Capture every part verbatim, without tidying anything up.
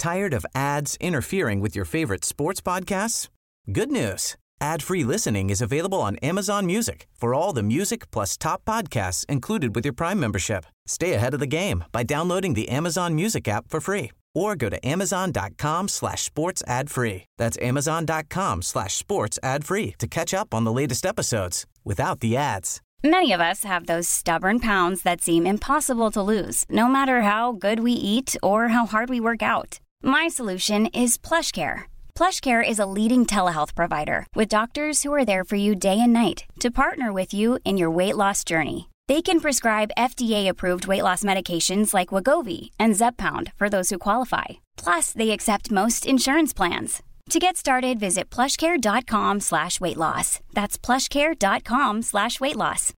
Tired of ads interfering with your favorite sports podcasts? Good news. Ad-free listening is available on Amazon Music for all the music plus top podcasts included with your Prime membership. Stay ahead of the game by downloading the Amazon Music app for free or go to amazon.com slash sports ad free. That's amazon.com slash sports ad free to catch up on the latest episodes without the ads. Many of us have those stubborn pounds that seem impossible to lose, no matter how good we eat or how hard we work out. My solution is PlushCare. PlushCare is a leading telehealth provider with doctors who are there for you day and night to partner with you in your weight loss journey. They can prescribe F D A-approved weight loss medications like Wegovy and Zepbound for those who qualify. Plus, they accept most insurance plans. To get started, visit plushcare.com slash weight loss. That's plushcare.com slash weight loss.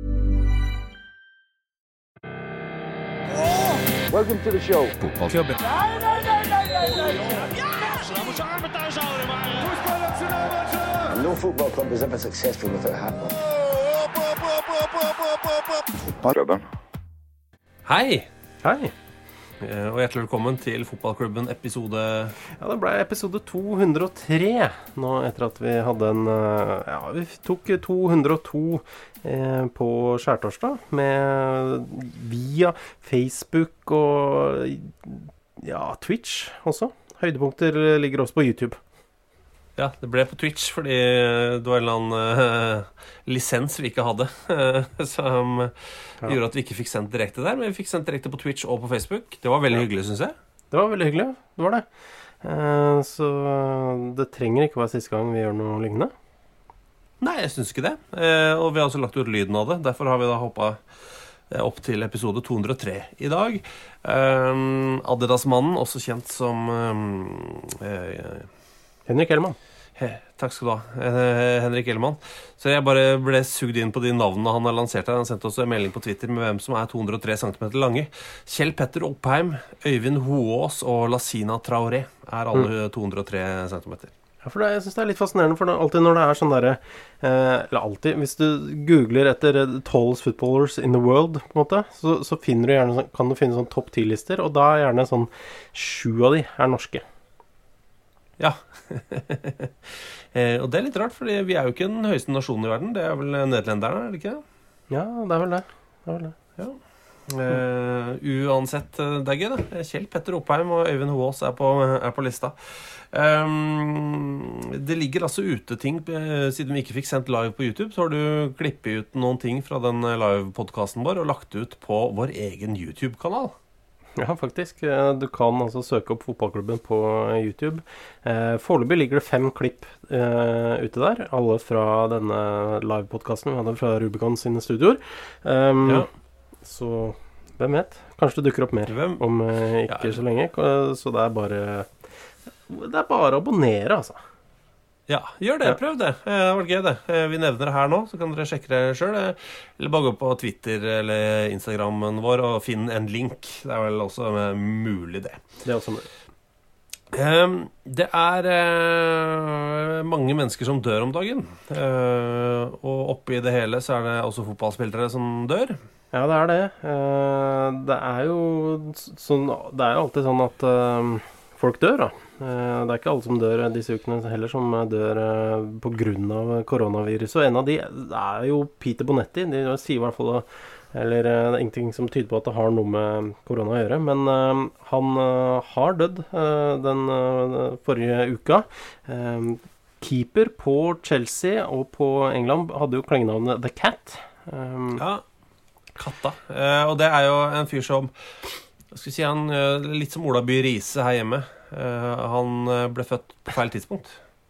Welcome to the show. Voetbalclubben. No football club is ever successful without hat on. Fotballklubben. Hei, Hei. eh, og hjertelig velkommen til Fotballklubben episode... Ja, det ble episode to hundre og tre nå etter at vi hadde en... eh, Ja, vi tok to hundre og to eh, på skjærtorsdag med via Facebook og ja, Twitch også. Høydepunkter ligger også på YouTube. Ja, det ble på Twitch fordi det var en eller annen eh, lisens vi ikke hadde, som Ja. gjorde at vi ikke fikk sendt direkte der, men vi fikk sendt direkte på Twitch og på Facebook. Det var veldig hyggelig, synes jeg. Det var veldig hyggelig, det var det. Eh, så det trenger ikke være siste gang vi gjør noe lignende. Nei, jeg synes ikke det. Eh, og vi har også lagt ut lyden av det. Derfor har vi da hoppet eh, opp til episode to hundre og tre i dag. Eh, Adidas-mannen, også kjent som... Eh, eh, Henrik Ellemann. He, takk skal du ha, eh, Henrik Ellemann. Så jeg bare ble sugd inn på de navnene han har lansert her. Han sendte også en melding på Twitter med hvem som er to hundre og tre centimeter lange. Kjell Petter Oppheim, Øyvind Hoås og Lassina Traoré er alle to hundre og tre centimeter. Ja, for det, jeg synes det er litt fascinerende, for det, alltid når det er sånn der, eh, eller alltid, hvis du googler etter tallest footballers in the world, på en måte, så, så finner du gjerne, sånn- kan du finne sånn topp ti-lister, og da er gjerne sånn sju av de er norske. Ja. eh, og det er litt rart, fordi vi er jo ikke den høyeste nasjonen i verden. Det er vel nederlenderne, er det ikke det? Ja, det er vel det. Det er vel det. Ja. Eh, uansett, eh, det er gøy det. Kjell Petter Oppheim og Øyvind Hoås er på, er på lista. Um, det ligger altså ute ting, eh, siden vi ikke fikk sendt live på YouTube, så har du klippet ut noen ting fra den live-podcasten vår og lagt ut på vår egen YouTube-kanal. Ja, faktisk. Eh, Du kan altså søke opp fotballklubben på YouTube. Eh, Foreløpig ligger det fem klipp eh, ute der, alle fra denne live-podcasten vi hadde fra Rubicon sine studioer. Um, Ja. Så hvem vet? Kanskje det dukker opp mer Hvem? om eh, ikke Ja. så lenge. Eh, Så det er bare Det er bare å abonnere, altså. Ja, gjør det, Ja. prøv det. Eh, Det har vært gøy det. Eh, Vi nevner det her nå, så kan dere sjekke det selv. eh, Eller bare gå på Twitter eller Instagrammen vår og finne en link. Det er vel også eh, mulig det. Det er også mulig. Eh, Det er eh, mange mennesker som dør om dagen. Eh, Og oppi det hele så er det også fotballspillere som dør. Ja, det er det. Eh, Det er jo sånn, det er jo alltid sånn at eh, folk dør, da. Eh, Det er ikke alle som dør disse ukene heller som dør eh, på grunn av koronavirus. Og en av de er jo Peter Bonetti. De sier i hvert fall, eller eh, det er ingenting som tyder på at det har noe med korona å gjøre. Men eh, han eh, har dødd eh, den eh, forrige uka. Eh, Keeper på Chelsea og på England hadde jo klengenavnet The Cat. Eh, Ja, Katta. Eh, Og det er jo en fyr som, hva skal jeg si, han, eh, litt som Ola By Riise her hjemme. Eh, Han eh, ble født på feil tidspunkt.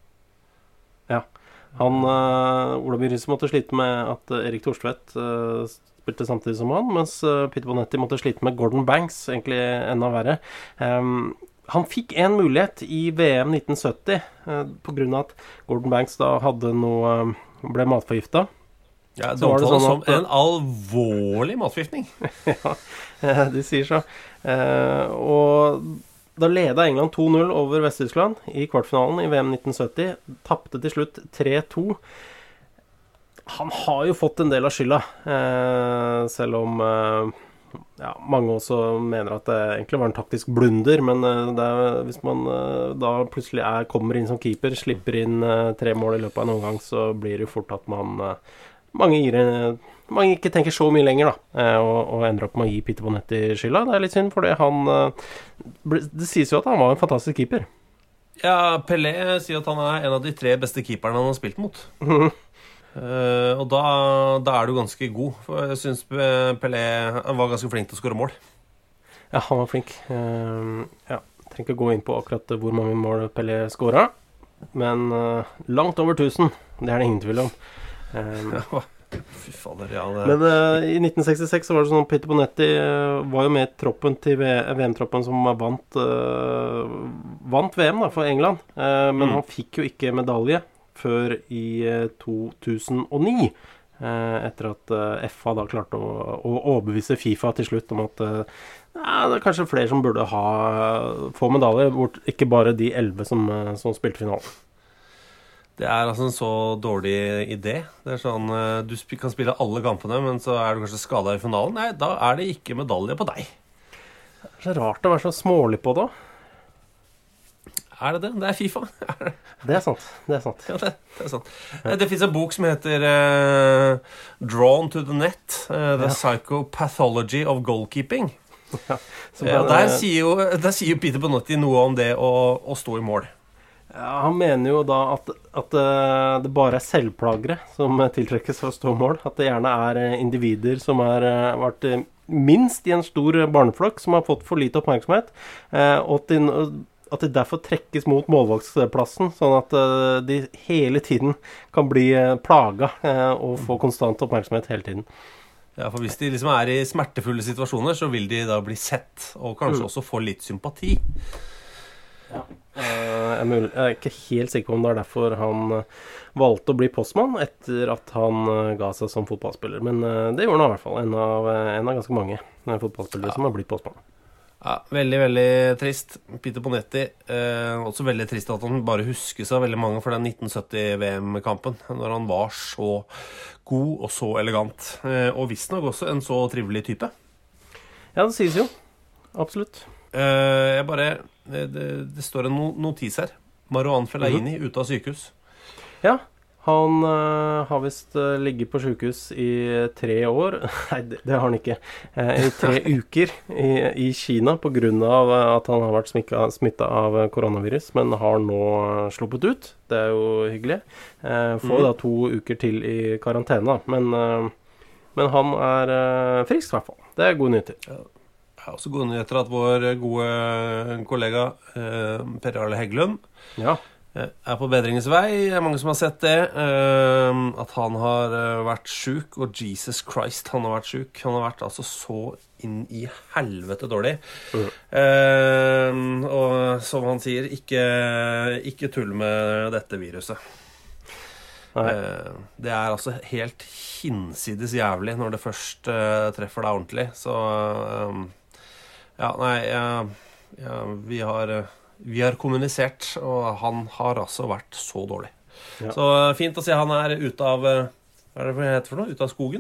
Ja. Han, uh, Ola By Riise måtte slite med at uh, Erik Thorstvedt uh, spilte samtidig som han, mens uh, Peter Bonetti måtte slite med Gordon Banks, egentlig enda verre. Um, han fikk en mulighet i V M nitten sytti, uh, på grunn av at Gordon Banks da hadde noe, uh, ble matforgifta. Ja, det Så var det omtales sånn som at- en alvorlig matforgiftning. Ja, de sier så. Uh, og da ledet England to null over Vest-Tyskland i kvartfinalen i V M nitten sytti. Tappte til slutt tre to. Han har jo fått en del av skylda, eh, selv om eh, ja, mange også mener at det egentlig var en taktisk blunder, men det er, hvis man da plutselig er, kommer inn som keeper, slipper inn tre mål i løpet av en omgang, så blir det jo fort at man mange, gir, mange ikke tenker så mye lenger da, og, og ender opp med å gi Peter Bonetti skylda. Det er litt synd, fordi han det sies jo at han var en fantastisk keeper. Ja, Pelé sier at han er en av de tre beste keeperne han har spilt mot. Mhm. Uh, og da, da er du ganske god. For jeg synes Pelé var ganske flink til å skåre mål. Ja, han var flink. uh, Ja, jeg trenger ikke gå inn på akkurat hvor mange mål Pelé skåret, men uh, langt over tusen. Det er det ingen tvil om. uh, Fy fader, ja det... Men uh, i nitten sekstiseks så var det sånn at Peter Bonetti uh, var jo med i troppen til V M-troppen som vant uh, Vant V M da, for England, uh, men mm. han fikk jo ikke medalje før i to tusen og ni, eh, etter at eh, F A da klarte å, å overbevise FIFA til slutt om at eh, ja, det er kanskje flere som burde ha, få medalje, ikke bare de elleve som, som spilte finalen. Det er altså en så dårlig idé. Det er sånn, du kan spille alle kampene, men så er du kanskje skadet i finalen. Nei, da er det ikke medalje på deg. Det er så rart å være så smålig på det. Er det det? Det er FIFA. Det er sant. Det er sant. Ja, det, det er sant. Det finnes en bok som heter uh, Drawn to the Net, uh, The ja. Psychopathology of Goalkeeping. Ja, ja, der, sier jo, der sier jo Peter Bonetti noe om det å, å stå i mål. Ja, han mener jo da at, at uh, det bare er selvplagere som tiltrekkes for å stå i mål. At det gjerne er uh, individer som har uh, vært uh, minst i en stor barneflokk, som har fått for lite oppmerksomhet, uh, og til uh, at de derfor trekkes mot målvaktsplassen, sånn at uh, de hele tiden kan bli uh, plaga uh, og få konstant oppmerksomhet hele tiden. Ja, for hvis de liksom er i smertefulle situasjoner, så vil de da bli sett, og kanskje mm. også få litt sympati. Ja. Uh, jeg, er mulig, jeg er ikke helt sikker på om det er derfor han uh, valgte å bli postmann etter at han uh, ga seg som fotballspiller. Men uh, det gjorde han i hvert fall, en av, uh, en av ganske mange uh, fotballspillere ja. som har blitt postmann. Ja, veldig, veldig trist. Peter Bonetti, eh, også veldig trist at han bare husker seg veldig mange for den nitten sytti V M-kampen, når han var så god og så elegant. Eh, og visstnok også en så trivelig type. Ja, det sies jo. Absolutt. Eh, jeg bare, det, det står en notis her. Marouane Fellaini mm-hmm. ute av sykehus. Ja, han uh, har vist uh, ligget på sykehus i tre år. Nei, det, det har han ikke. Uh, I tre uker i, i Kina på grunn av uh, at han har vært smittet av koronavirus, men har nå uh, sluppet ut. Det er jo hyggelig. Uh, får mm. da to uker til i karantene, men, uh, men han er uh, frisk i hvert fall. Det er gode nyheter. Ja. Jeg har også gode nyheter at vår gode kollega uh, Per Arle Heggelund ja. er på bedringens vei. Det er mange som har sett det. Uh, at han har uh, vært syk, og Jesus Christ, han har vært syk. Han har vært altså så inn i helvete dårlig. Mm. Uh, og som han sier, ikke, ikke tull med dette viruset. Uh, det er altså helt hinsides jævlig når det først uh, treffer deg ordentlig. Så uh, ja, nei, uh, ja, vi har... Uh, Vi har kommunisert, og han har altså vært så dårlig. Ja. Så fint å se han er ute av... Hva er det det heter for noe? Ute av skogen?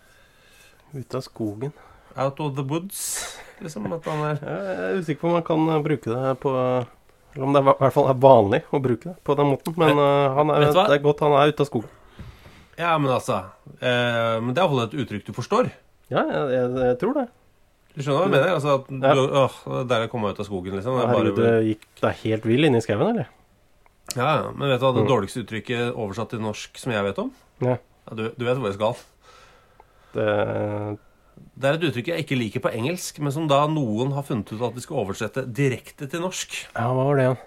Ute av skogen? Out of the woods, liksom. At han er... Jeg er usikker på om man kan bruke det på... Eller om det er, i hvert fall er vanlig å bruke det på den måten. Men uh, han er, det er godt han er ute av skogen. Ja, men altså... Eh, men det er iallfall et uttrykk du forstår. Ja, jeg, jeg, jeg tror det. Du skjønner hva jeg mener? Altså, at du, ja. åh, der jeg kom ut av skogen, liksom. Ja, herregud, bare... du gikk deg helt vill inn i skaven, eller? Ja, men vet du hva det mm. dårligste uttrykket oversatt til norsk som jeg vet om? Ja. Ja, du, du vet hvor jeg skal. Det... det er et uttrykk jeg ikke liker på engelsk, men som da noen har funnet ut at de skal oversette direkte til norsk. Ja, hva var det igjen?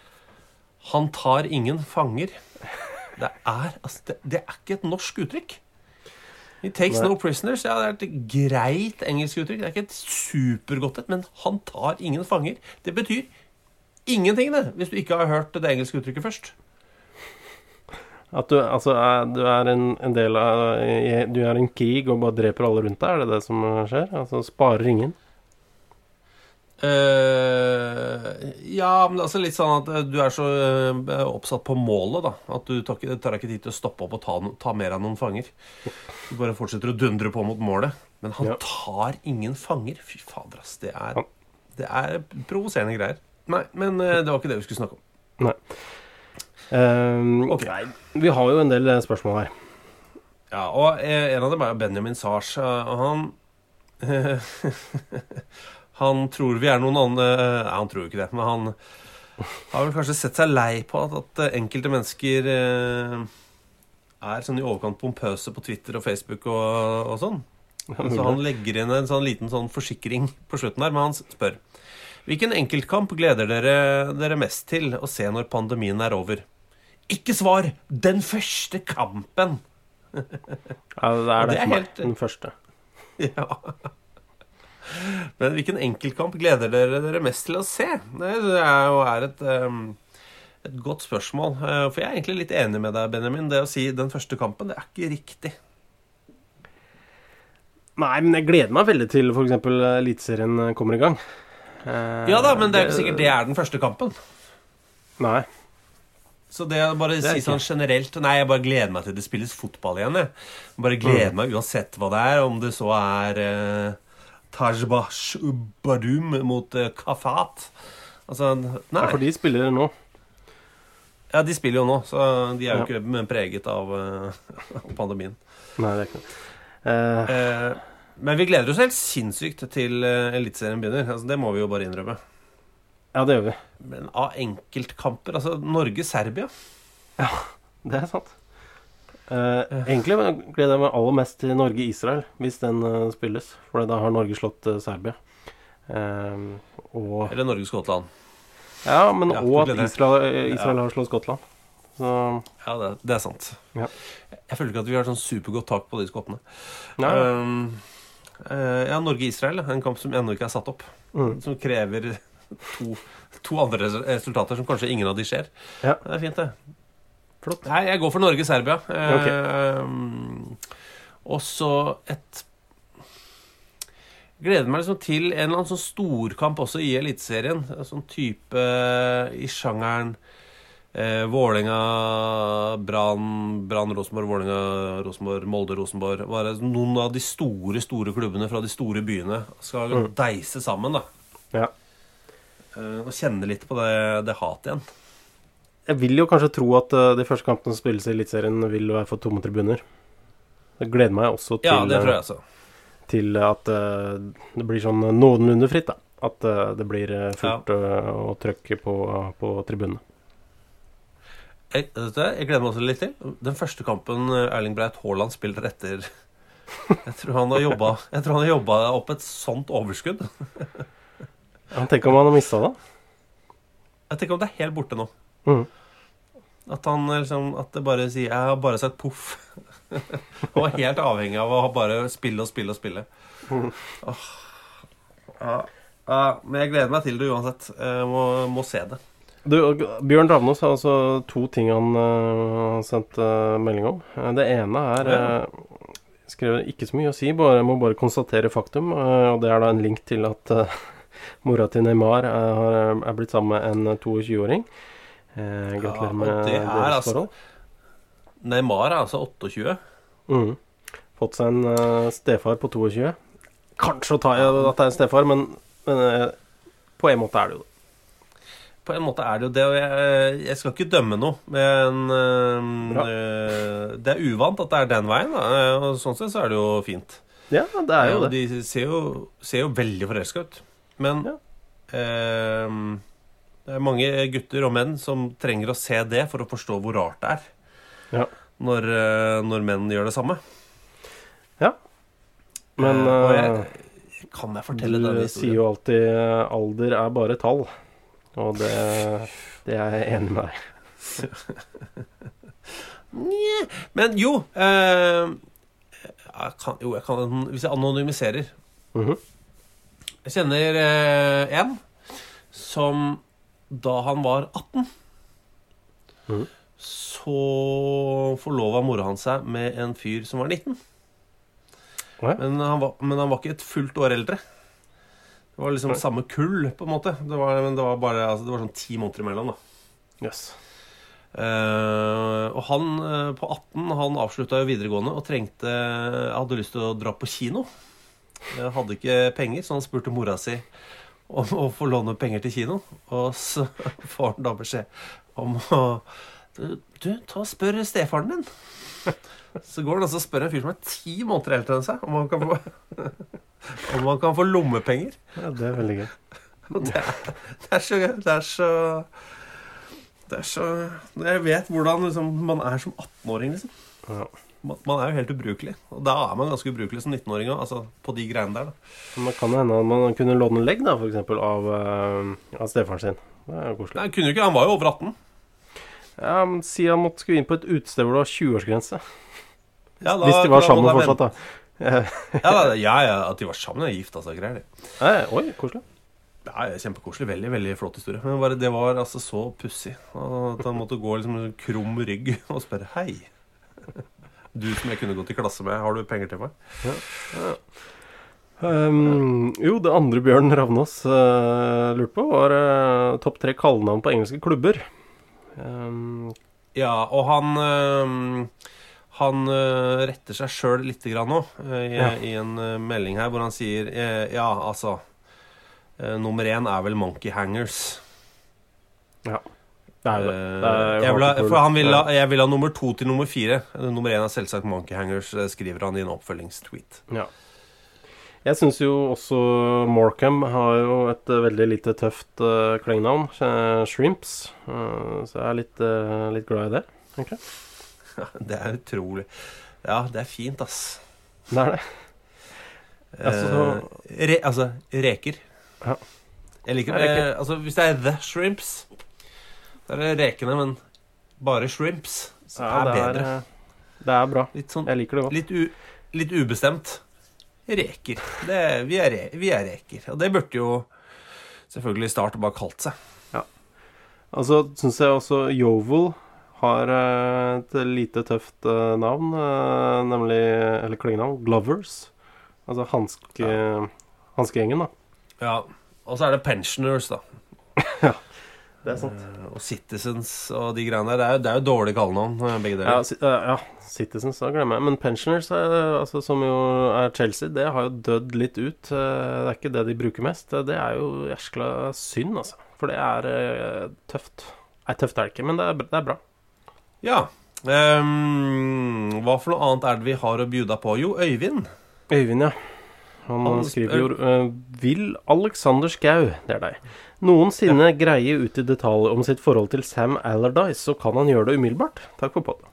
Han tar ingen fanger. Det er, altså, det, det er ikke et norsk uttrykk. He takes Nei. no prisoners. Ja, det er et greit engelsk uttrykk. Det er ikke et supergodt et, men han tar ingen fanger. Det betyr ingenting, det, hvis du ikke har hørt det engelske uttrykket først. At du, altså, er, du er en, en del av... Du er en krig og bare dreper alle rundt deg, er det det som skjer? Altså, sparer ingen? Uh, ja, men altså litt sånn at du er så uh, oppsatt på målet da, at du tar, tar ikke tid til å stoppe opp og ta, ta mer av noen fanger. Du bare fortsetter å dundre på mot målet. Men han Ja. tar ingen fanger. Fy fader, ass. Det er, det er provoserende greier. Nei, men eh, det var ikke det vi skulle snakke om. Nei. Um, Ok. Nei, vi har jo en del eh, spørsmål her. Ja, og eh, en av dem er Benjamin Sars. eh, Og han Han tror vi er noen andre. Nei, han tror jo ikke det. Men han har vel kanskje sett seg lei på at, at eh, enkelte mennesker eh, er sånn i overkant pompøse på Twitter og Facebook og, og sånn. Så han legger inn en sånn liten sånn forsikring på slutten her, men han spør: hvilken enkeltkamp gleder dere dere mest til å se når pandemien er over? Ikke svar! Den første kampen! Ja, det er Og det, det er for meg, helt- den første. Ja. Men hvilken enkeltkamp gleder dere dere mest til å se? Det er jo er et, um, et godt spørsmål. Uh, For jeg er egentlig litt enig med deg, Benjamin. Det å si den første kampen, det er ikke riktig. Nei, men jeg gleder meg veldig til for eksempel Eliteserien kommer i gang. Eh, Ja da, men det er ikke sikkert det er den første kampen. Nei. Så det å bare er si ikke. sånn generelt: nei, jeg bare gleder meg til det spilles fotball igjen, jeg. Bare gleder meg uansett hva det er. Om det så er uh, Tajbash Badum mot uh, Kafat. Altså, nei. Ja, for de spiller nå. Ja, de spiller jo nå, så de er jo Ja. ikke preget av uh, pandemien. Nei, det er ikke det. Eh, Eh, men vi gleder oss helt sinnssykt til uh, Eliteserien begynner. Altså, det må vi jo bare innrømme. ja, det gjør vi. Men av enkeltkamper, altså Norge-Serbia. Det er sant. Eh, egentlig gleder jeg meg aller mest til Norge-Israel, hvis den eh, spilles. For da har Norge slått eh, Serbia. Eh, og Eller Norge-Skottland. Ja, men Ja, og du at gleder deg. Israel, eh, Israel har slått Skottland. Så Ja, det, det er sant. Ja. Jeg føler ikke at vi har sånn supergodt tak på de skottene. Nei. Um, eh, ja, Norge-Israel, en kamp som ennå ikke er satt opp. Mm. Som krever to, to andre res- resultater som kanskje ingen av de skjer. Ja. Det er fint, det. Flott. Nei, jeg går for Norge-Serbia. Eh, Ok. um, og så et Gleder meg liksom til en eller annen sånn storkamp også i Eliteserien. En sånn type eh, i sjangeren eh, Vålerenga, Brann, Brann, Rosenborg, Vålerenga, Rosenborg, Molde, Rosenborg. Bare noen av de store, store klubbene fra de store byene skal Mm. deise sammen, da. Ja. Eh, og kjenne litt på det, det hatet igjen. Jeg vil jo kanskje tro at eh, de første kampene som spilles i Eliteserien, vil være for tomme tribuner. Jeg gleder meg også til, Ja, det tror jeg altså. til at eh, det blir sånn noenlunde fritt, da. At eh, det blir eh, fullt eh, og trøkk på, på tribunene. Jeg, vet du, jeg gleder meg også litt til den første kampen Erling Braut Haaland spiller etter. Jeg tror han har jobba Jeg tror han har jobba opp et sånt overskudd. Ja, tenk om han har mista det. Jeg tenker om det er helt borte nå. Mm. At han liksom At det bare sier: jeg har bare sagt poff. Han var helt avhengig av å bare spille og spille og spille. Åh. Ja, ja, men jeg gleder meg til det uansett. Jeg må, må se det. Du, Bjørn Ravnås har altså to ting han uh, sendt uh, melding om. Uh, det ene er uh, skrev ikke så mye å si, bare, må bare konstatere faktum. Uh, og det er da en link til at uh, mora til Neymar uh, har, er blitt sammen med en tjueåring. Uh, gratulerer Ja, og med det er deres altså- forhold. Neymar er altså otteogtjue. Mm. Fått seg en uh, stefar på tjueto. Kanskje å ta i at det er en stefar, men, men uh, på en måte er det jo det. På en måte er det jo det, og jeg, jeg skal ikke dømme noe, men Bra. øh, det er uvant at det er den veien, da. Og sånn sett så er det jo fint. Ja, det er jo Og det. de ser jo, ser jo veldig forelska ut. Men Ja. øh, det er mange gutter og menn som trenger å se det for å forstå hvor rart det er Ja. når, øh, når menn gjør det samme. Ja. Men Eh, og uh, jeg, kan jeg fortelle du denne sier historien? jo alltid uh, alder er bare tall. Og det, det er jeg enig med deg. Nje. Men jo, øh, jeg kan, jo jeg kan, hvis jeg anonymiserer. Mhm. Jeg kjenner eh, en som da han var atten, Mhm. så forlova mora hans seg med en fyr som var nitten. Ja. Men han var, men han var ikke et fullt år eldre. Det var liksom Nei. samme kull, på en måte. Det var, men det var bare altså, det var sånn ti måneder imellom, da. Yes. Eh, og han eh, på atten, han avslutta jo videregående og trengte hadde lyst til å dra på kino. Jeg hadde ikke penger, så han spurte mora si om å få låne penger til kino. Og så får han da beskjed om å Du, du ta og spør stefaren din. Så går han altså og spør en fyr som er ti måneder eldre enn seg om han kan få, om han kan få lommepenger. Ja, det er veldig gøy. Det er, det er så gøy. Det er så Det er så Jeg vet hvordan liksom, man er som atten-åring, liksom. Ja. Man, man er jo helt ubrukelig. Og da er man ganske ubrukelig som nitten-åring også, altså på de greiene der, da. Men det kan hende at man kunne låne legg, da, for eksempel, av, uh, av stefaren sin. Det er jo koselig. Nei, kunne jo ikke. Han var jo over atten. Ja, men si han måtte skulle inn på et utested hvor det var tjue-årsgrense. Ja, da, hvis de var sammen da, da, fortsatt, da. ja, da, ja, ja, at de var sammen er gift, altså, greier det. Nei, oi, koselig. Ja, kjempekoselig. Veldig, veldig flott historie. Men bare, det var altså så pussig. At han måtte gå liksom en krum rygg og spørre, hei, du som jeg kunne gått i klasse med, har du penger til meg? Ja, ja. Um, jo, det andre Bjørn Ravnås uh, lurte på var uh, topp tre kallenavn på engelske klubber. Um, ja, og han um, Han uh, retter seg selv litt grann nå uh, i, ja. i en uh, melding her hvor han sier uh, ja, altså uh, nummer én er vel Monkey Hangers. Ja, det er jo det, det er uh, jeg, vil ha, for han vil ha, jeg vil ha nummer to til nummer fire. Nummer én er selvsagt Monkey Hangers, skriver han i en oppfølgingstweet. Ja. Jeg synes jo også Morecambe har jo et uh, veldig lite tøft uh, klengnavn, uh, Shrimps, uh, så jeg er litt, uh, litt glad i det, egentlig. Ja, det er utrolig. Ja, det er fint, ass. Det er det. Altså, uh, re, altså reker. Ja. Jeg liker det. Uh, altså, hvis det er The Shrimps, da er det rekene, men bare Shrimps, så ja, er det bedre. Er, det er bra. Litt sånn, jeg liker det godt. Litt, u, litt ubestemt. Reker. Det, vi, er re, vi er reker. Og det burde jo selvfølgelig Start bare kalt seg. Ja. Altså, synes jeg også Jovel har uh, et lite tøft uh, navn, uh, nemlig, eller klengenavn, Glovers. Altså hanske, ja. Hanskegjengen, da. Ja, og så er det Pensioners, da. Ja, det er sant. Uh, og Citizens og de greiene der. Det er jo, det er jo dårlig kallenavn, begge deler. Ja, si, uh, ja. Citizens, da glemmer jeg. Men Pensioners, altså, som jo er Chelsea, det har jo dødd litt ut. Det er ikke det de bruker mest. Det er jo jæskla synd, altså. For det er uh, tøft. Nei, tøft er det ikke, men det er, det er bra. Ja. Um, hva for noe annet er det vi har å bjuda på? Jo, Øyvind. Øyvind, ja. Han, Han skriver jo uh, Vil Alexander Skau, det er deg, noensinne ja. greie ut i detalj om sitt forhold til Sam Allardyce, så kan han gjøre det umiddelbart. Takk for podden.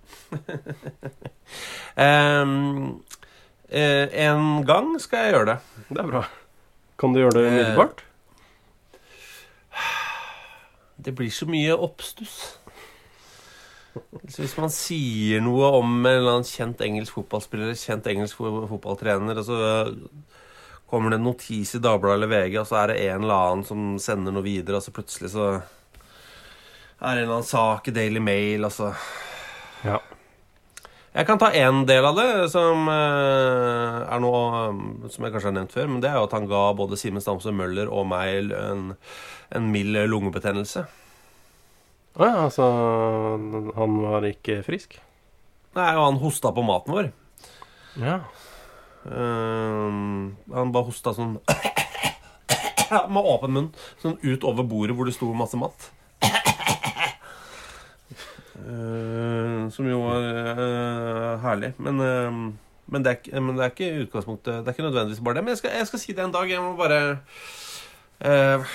um, uh, en gang skal jeg gjøre det. Det er bra. Kan du gjøre det umiddelbart? Uh, det blir så mye oppstuss. Så hvis man sier noe om en eller annen kjent engelsk fotballspiller, kjent engelsk fotballtrener, og så kommer det en notis i Dagbladet eller V G, og så er det en eller annen som sender noe videre, og så plutselig så er det en eller annen sak i Daily Mail, og så ja. Jeg kan ta en del av det som uh, er noe um, som jeg kanskje har nevnt før, men det er jo at han ga både Simen Stamsø Møller og meg en, en mild lungebetennelse. Å ja, altså han var ikke frisk? Nei, og han hosta på maten vår. Ja. Uh, han bare hosta sånn med åpen munn, sånn ut over bordet hvor det sto masse mat. Uh, som jo var uh, herlig. Men, uh, men, det er, men det er ikke utgangspunktet. Det er ikke nødvendigvis bare det. Men jeg skal, jeg skal si det en dag. Jeg må bare uh,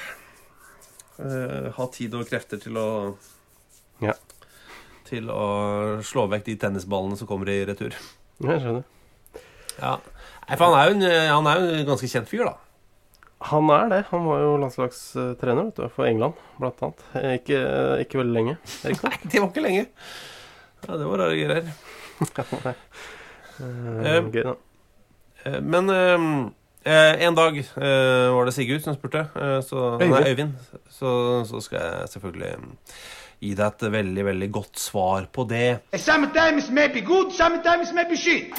uh, ha tid og krefter til å ja. Til å slå vekk de tennisballene som kommer i retur. Jeg skjønner. Ja. Nei, for han er jo en, han er jo en ganske kjent fyr, da. Han er det. Han var jo landslagstrener, vet du, for England, blant annet. Ikke, ikke veldig lenge. Nei, det var ikke lenge. Ja, det var rare greier. uh, Gøy, da. Uh, men uh, en dag uh, var det Sigurd som spurte, uh, så, Øyvind. Nei, Øyvind. Så, så skal jeg selvfølgelig gi deg et veldig, veldig godt svar på det. Sometimes maybe good, sometimes maybe shit.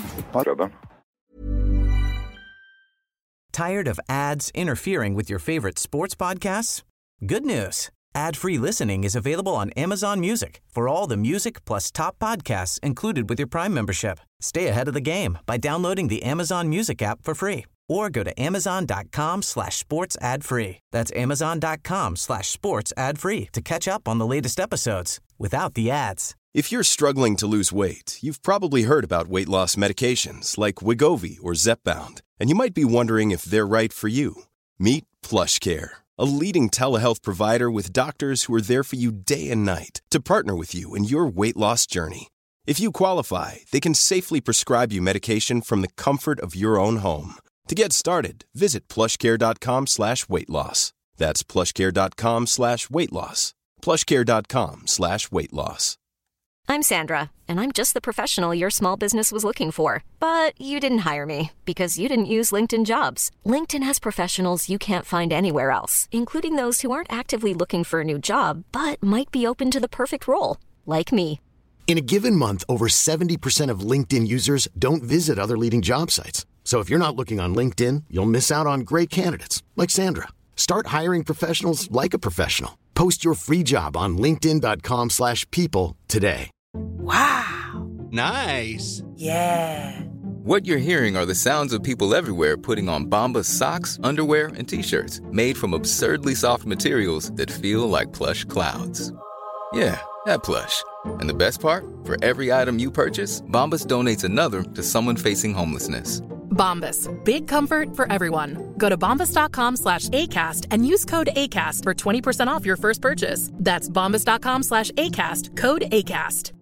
Tired of ads interfering with your favorite sports podcasts? Good news. Ad-free listening is available on Amazon Music for all the music plus top podcasts included with your Prime membership. Stay ahead of the game by downloading the Amazon Music app for free or go to amazon.com slash sports ad free. That's amazon.com slash sports ad free to catch up on the latest episodes without the ads. If you're struggling to lose weight, you've probably heard about weight loss medications like Wegovy or Zepbound, and you might be wondering if they're right for you. Meet PlushCare, a leading telehealth provider with doctors who are there for you day and night to partner with you in your weight loss journey. If you qualify, they can safely prescribe you medication from the comfort of your own home. To get started, visit plushcare.com slash weight loss. That's plushcare.com slash weight loss. plushcare.com slash weight loss. I'm Sandra, and I'm just the professional your small business was looking for. But you didn't hire me because you didn't use LinkedIn Jobs. LinkedIn has professionals you can't find anywhere else, including those who aren't actively looking for a new job, but might be open to the perfect role, like me. In a given month, over seventy percent of LinkedIn users don't visit other leading job sites. So if you're not looking on LinkedIn, you'll miss out on great candidates, like Sandra. Start hiring professionals like a professional. Post your free job on linkedin.com slash people today. Wow. Nice. Yeah. What you're hearing are the sounds of people everywhere putting on Bombas socks, underwear, and T-shirts made from absurdly soft materials that feel like plush clouds. Yeah, that plush. And the best part? For every item you purchase, Bombas donates another to someone facing homelessness. Bombas, big comfort for everyone. Go to bombas.com slash ACAST and use code ACAST for twenty percent off your first purchase. That's bombas.com slash ACAST, code ACAST.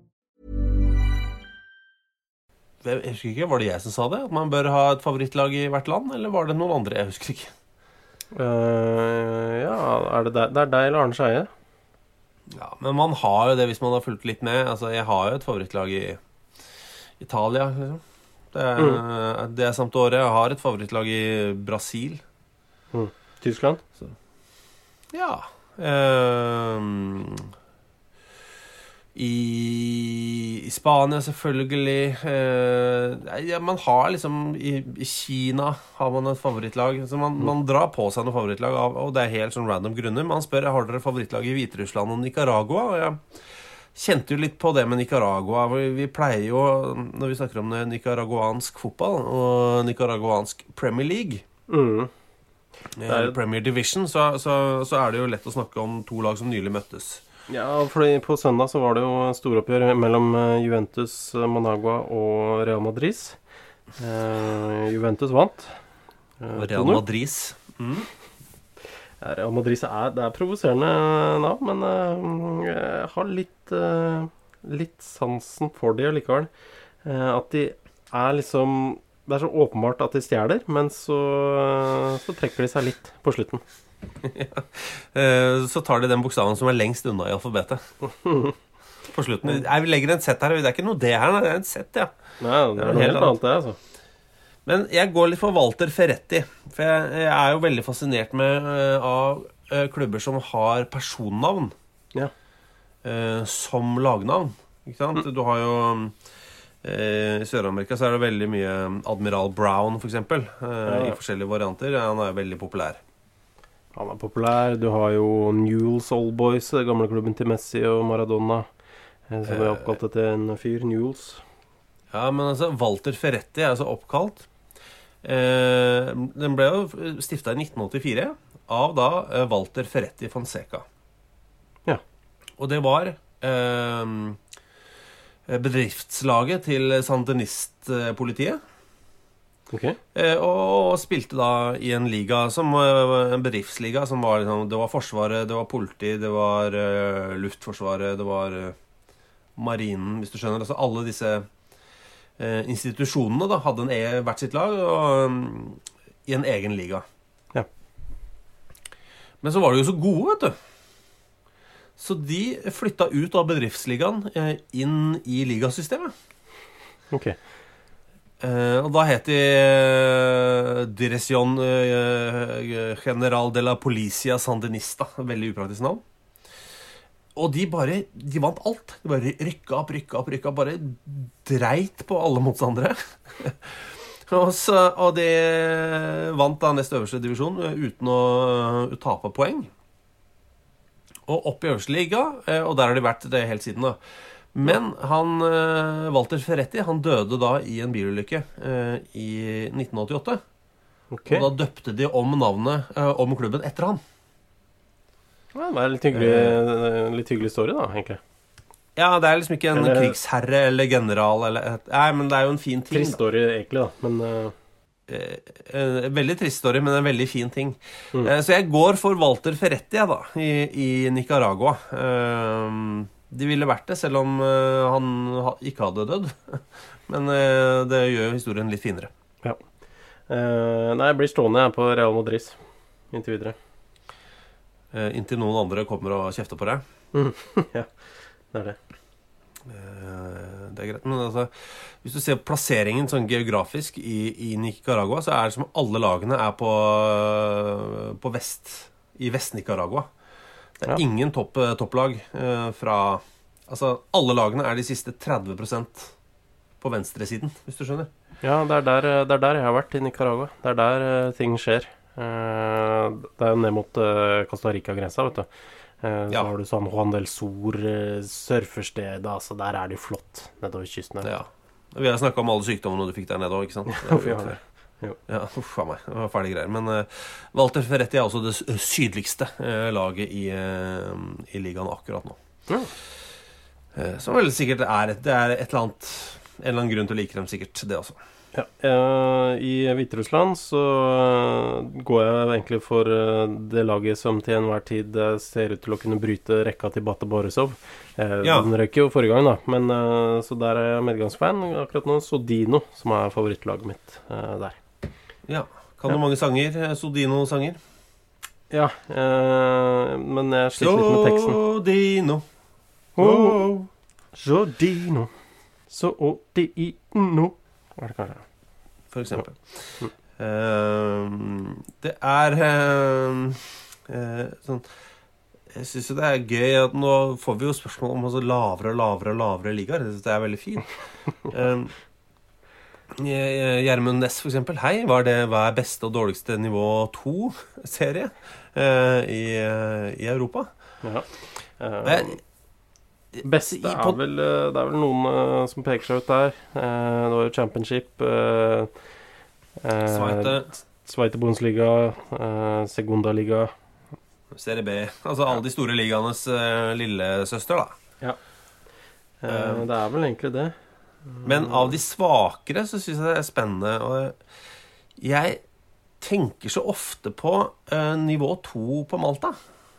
Jeg husker ikke, var det jeg som sa det? At man bør ha et favorittlag i hvert land, eller var det noen andre? Jeg husker ikke. Uh, ja, er det, der, det er deg eller Arne Scheie? Ja, men man har jo det hvis man har fulgt litt med. Altså, jeg har jo et favorittlag i Italia, liksom. Det er, mm. det er samt året. Jeg har et favorittlag i Brasil. Mm. Tyskland? Så. Ja. Um, i, I Spania selvfølgelig. Uh, ja, man har liksom i, I Kina har man et favorittlag. Så man, mm. man drar på seg noen favorittlag av, og det er helt sånn random grunner. Man spør, har dere favorittlag i Hviterussland og Nicaragua? Og jeg kjente jo litt på det med Nicaragua. Vi pleier jo, når vi snakker om nicaraguansk fotball og nicaraguansk Premier League, mm. eller Premier Division, så, så, så er det jo lett å snakke om to lag som nylig møttes. Ja, fordi på søndag så var det jo storoppgjør mellom Juventus, Managua og Real Madrid. Eh, Juventus vant. Eh, Real Madrid. Mm. Ja, Real Madrid er, det er provoserende navn, men uh, jeg har litt, uh, litt sansen for det likevel. Uh, at de er liksom, det er så åpenbart at de stjeler, men så, uh, så trekker de seg litt på slutten. Ja. uh, så tar de den bokstaven som er lengst unna i alfabetet. På slutten. Jeg legger en sett her, det er ikke noe det her, det er en sett, ja. Nei, det er noe helt annet det, altså. Men jeg går litt for Walter Ferretti, for jeg, jeg er jo veldig fascinert med uh, av uh, klubber som har personnavn ja. uh, som lagnavn, ikke sant? Mm. Du har jo uh, i Sør-Amerika så er det veldig mye Admiral Brown for eksempel, uh, ja, ja. I forskjellige varianter. Han er veldig populær. Han er populær. Du har jo Newell's Old Boys, gamle klubben til Messi og Maradona, uh, som er oppkalt etter en fyr, Newell's. Ja, men altså, Walter Ferretti er altså oppkalt. Eh, den ble jo stiftet i nitten åttifire av da eh, Walter Ferretti Fonseca. Ja. Og det var eh, bedriftslaget til sandinistpolitiet. Ok. Eh, og, og spilte da i en liga som eh, en bedriftsliga som var liksom, det var forsvaret, det var politi, det var eh, luftforsvaret, det var eh, marinen, hvis du skjønner. Altså alle disse Eh, institusjonene da, hadde en e- hvert sitt lag og, um, i en egen liga. Ja. Men så var de jo så gode, vet du. Så de flytta ut av bedriftsligaen eh, inn i ligasystemet. Ok. Eh, og da het de eh, Dirección eh, General de la Policia Sandinista. Veldig upraktisk navn. Og de bare, de vant alt. De bare rykka opp, rykka opp, rykka opp, bare dreit på alle motstandere. og, så, og de vant da nest øverste divisjon uten å uh, tape poeng. og opp i øverste liga, og der har de vært det helt siden da. Men han, Walter Ferretti, han døde da i en bilulykke i nitten åttiåtte. Okay. Og da døpte de om navnet, om klubben etter han. Ja, det er litt hyggelig, litt hyggelig story da, egentlig. Ja, det er liksom ikke en eller, krigsherre eller general eller, nei, men det er jo en fin ting. Trist story egentlig da, men... Uh... Eh, veldig trist story, men en veldig fin ting. Mm. Eh, så jeg går for Walter Ferretti ja, da, i, i Nicaragua. Eh, de ville vært det, selv om eh, han ikke hadde dødd. Men eh, det gjør historien litt finere. Ja. Eh, nei, jeg blir stående jeg på Real Madrid inntil videre. Eh, inntil noen andre kommer og kjefter på deg. Mm. Ja, det er det. Eh, det er greit, men altså hvis du ser plasseringen sånn geografisk i, i Nicaragua, så er det som alle lagene er på, på vest, i Vest-Nicaragua. Det er ja. ingen topp, topplag eh, fra, altså alle lagene er de siste tretti prosent på venstresiden, hvis du skjønner. Ja, det er der, det er der jeg har vært i Nicaragua. Det er der uh, ting skjer. Uh, det er jo ned mot uh, Costa Rica-grensa, vet du. Uh, så ja. har du sånn Juan del Sur, uh, surferstedet, altså der er det jo flott nedover kysten. Ja, vi har snakket om alle sykdommene du fikk der nede også, ikke sant? Ja, vi har det. Jo. Ja, uff av meg, det var ferdig greier. Men uh, Walter Ferretti er også det sydligste uh, laget i, uh, i ligaen akkurat nå. Ja. Uh, som vel sikkert er et, det er et eller annet, en eller annen grunn til å like dem sikkert, det også. Ja, uh, i Hviterussland så uh, går jeg egentlig for uh, det laget som til enhver tid uh, ser ut til å kunne bryte rekka til Bate Borisov. Uh, ja. Den røk jo forrige gang da, men uh, så der er jeg medgangsfan akkurat nå. Sodino, som er favorittlaget mitt uh, der. Ja, kan ja. du mange sanger, Sodino-sanger? Ja, uh, men jeg sliter litt med teksten. Sodino, oh, Sodino, Sodino. Er det kanskje? For eksempel. Mm. Uh, det er uh, uh, sånn jeg synes jo det er gøy at nå får vi jo spørsmål om altså, lavere og lavere og lavere ligaer. Jeg synes det er veldig fint. uh, Gjermund Næss for eksempel. Hei, var det hva er beste og dårligste nivå to serie uh, i, uh, i Europa? Ja. Uh, det beste er vel, det er vel noen uh, som peker seg ut der. Uh, det var jo Championship, uh, uh, Sveite, Sveite Bundesliga, uh, Segunda Liga, Serie B. Altså alle de store ligaenes uh, lillesøster, da. Ja. Uh, det er vel egentlig det. Men av de svakere så synes jeg det er spennende. Og jeg tenker så ofte på uh, nivå to på Malta.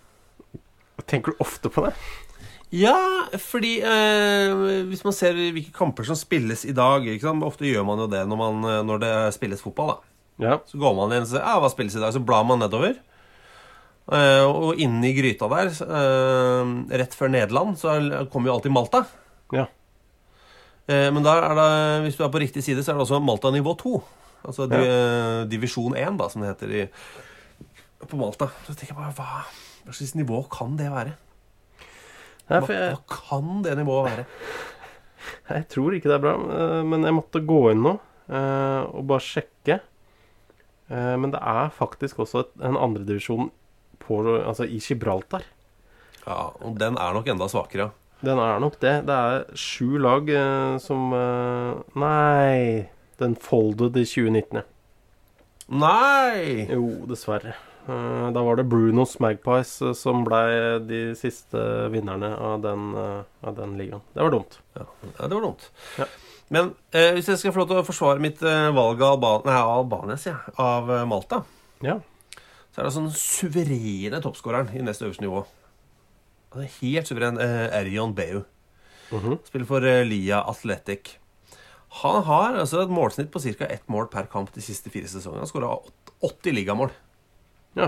Tenker du ofte på det? Ja, fordi eh, hvis man ser hvilke kamper som spilles i dag, ikke sant? Ofte gjør man jo det når, man, når det spilles fotball da. Ja. Så går man inn og sier, ja, hva spilles i dag? Så blar man nedover. Eh, og inne i gryta der, eh, rett før Nederland, så kommer jo alltid Malta. Ja. Eh, men da er det, hvis du er på riktig side, så er det også Malta nivå to. Altså ja. divisjon én da, som det heter i, på Malta. Så tenker jeg bare, hva, hva slags nivå kan det være? Hva, hva kan det nivået være? Jeg tror ikke det er bra, men jeg måtte gå inn nå og bare sjekke. Men det er faktisk også en andre divisjon på, altså i Gibraltar. Ja, og den er nok enda svakere. Den er nok det. Det er sju lag som... Nei, den folded i tjue nitten. Nei! Jo, dessverre. Da var det Bruno's Magpies som ble de siste vinnerne av den, av den ligaen. Det var dumt. Ja, det var dumt. Ja. Men eh, hvis jeg skal få lov til å forsvare mitt eh, valg av Alban- nei, Albanias, ja, av eh, Malta, ja. så er det sånn suverene toppskåreren i neste øverste nivå. Det er helt suveren eh, Erjon Beu. Mm-hmm. Spiller for eh, Lia Athletic. Han har altså et målsnitt på cirka ett mål per kamp de siste fire sesongene. Han skåret åtti ligamål. Ja.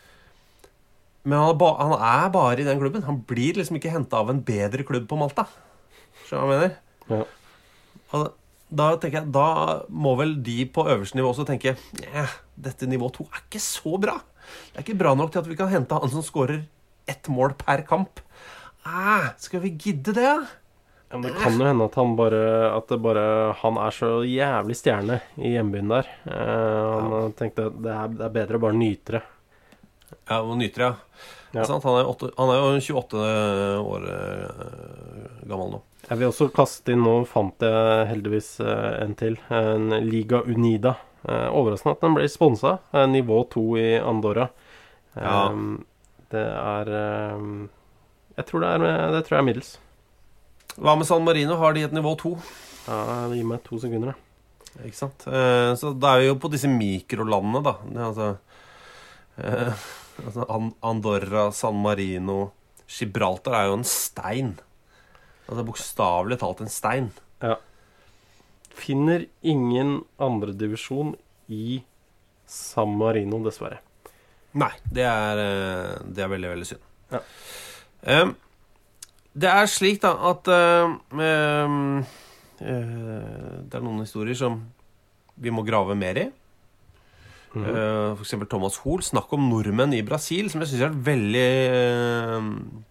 Men han er, ba, han er bare i den klubben. Han blir liksom ikke hentet av en bedre klubb på Malta. Skjønner du hva jeg mener? Ja. Og da tenker jeg, da må vel de på øverste nivå også tenke, ja, dette nivå to er ikke så bra. Det er ikke bra nok til at vi kan hente han som skårer ett mål per kamp. Ah, skal vi gidde det? Ja, men det kan jo hende at han bare, at det bare, han er så jævlig stjerne i hjembyen der. Eh, han ja. tenkte at det er, det er bedre å bare nyte det. Ja, og nyter, ja. Ja. Han, er åtte, han er jo tjueåtte år uh, gammel nå. Jeg vil også kaste inn, nå fant jeg heldigvis uh, en til, en Liga Unida. Uh, overraskende at den ble sponset, uh, nivå to i Andorra. Ja. Um, det er um, jeg tror det er det tror jeg er middels. Hva med San Marino? Har de et nivå to? Ja, det gir meg to sekunder da. Ikke sant? Uh, så da er vi jo på disse mikrolandene da. Det er altså, uh, altså Andorra, San Marino, Gibraltar er jo en stein. Altså bokstavelig talt en stein. Ja. Finner ingen andre divisjon i San Marino, dessverre. Nei, det er, det er veldig, veldig synd. Ja. Um, det er slik da at uh, um, uh, det er noen historier som vi må grave mer i. Mm-hmm. uh, For eksempel Thomas Hoel, snakk om nordmenn i Brasil, som jeg synes er veldig uh,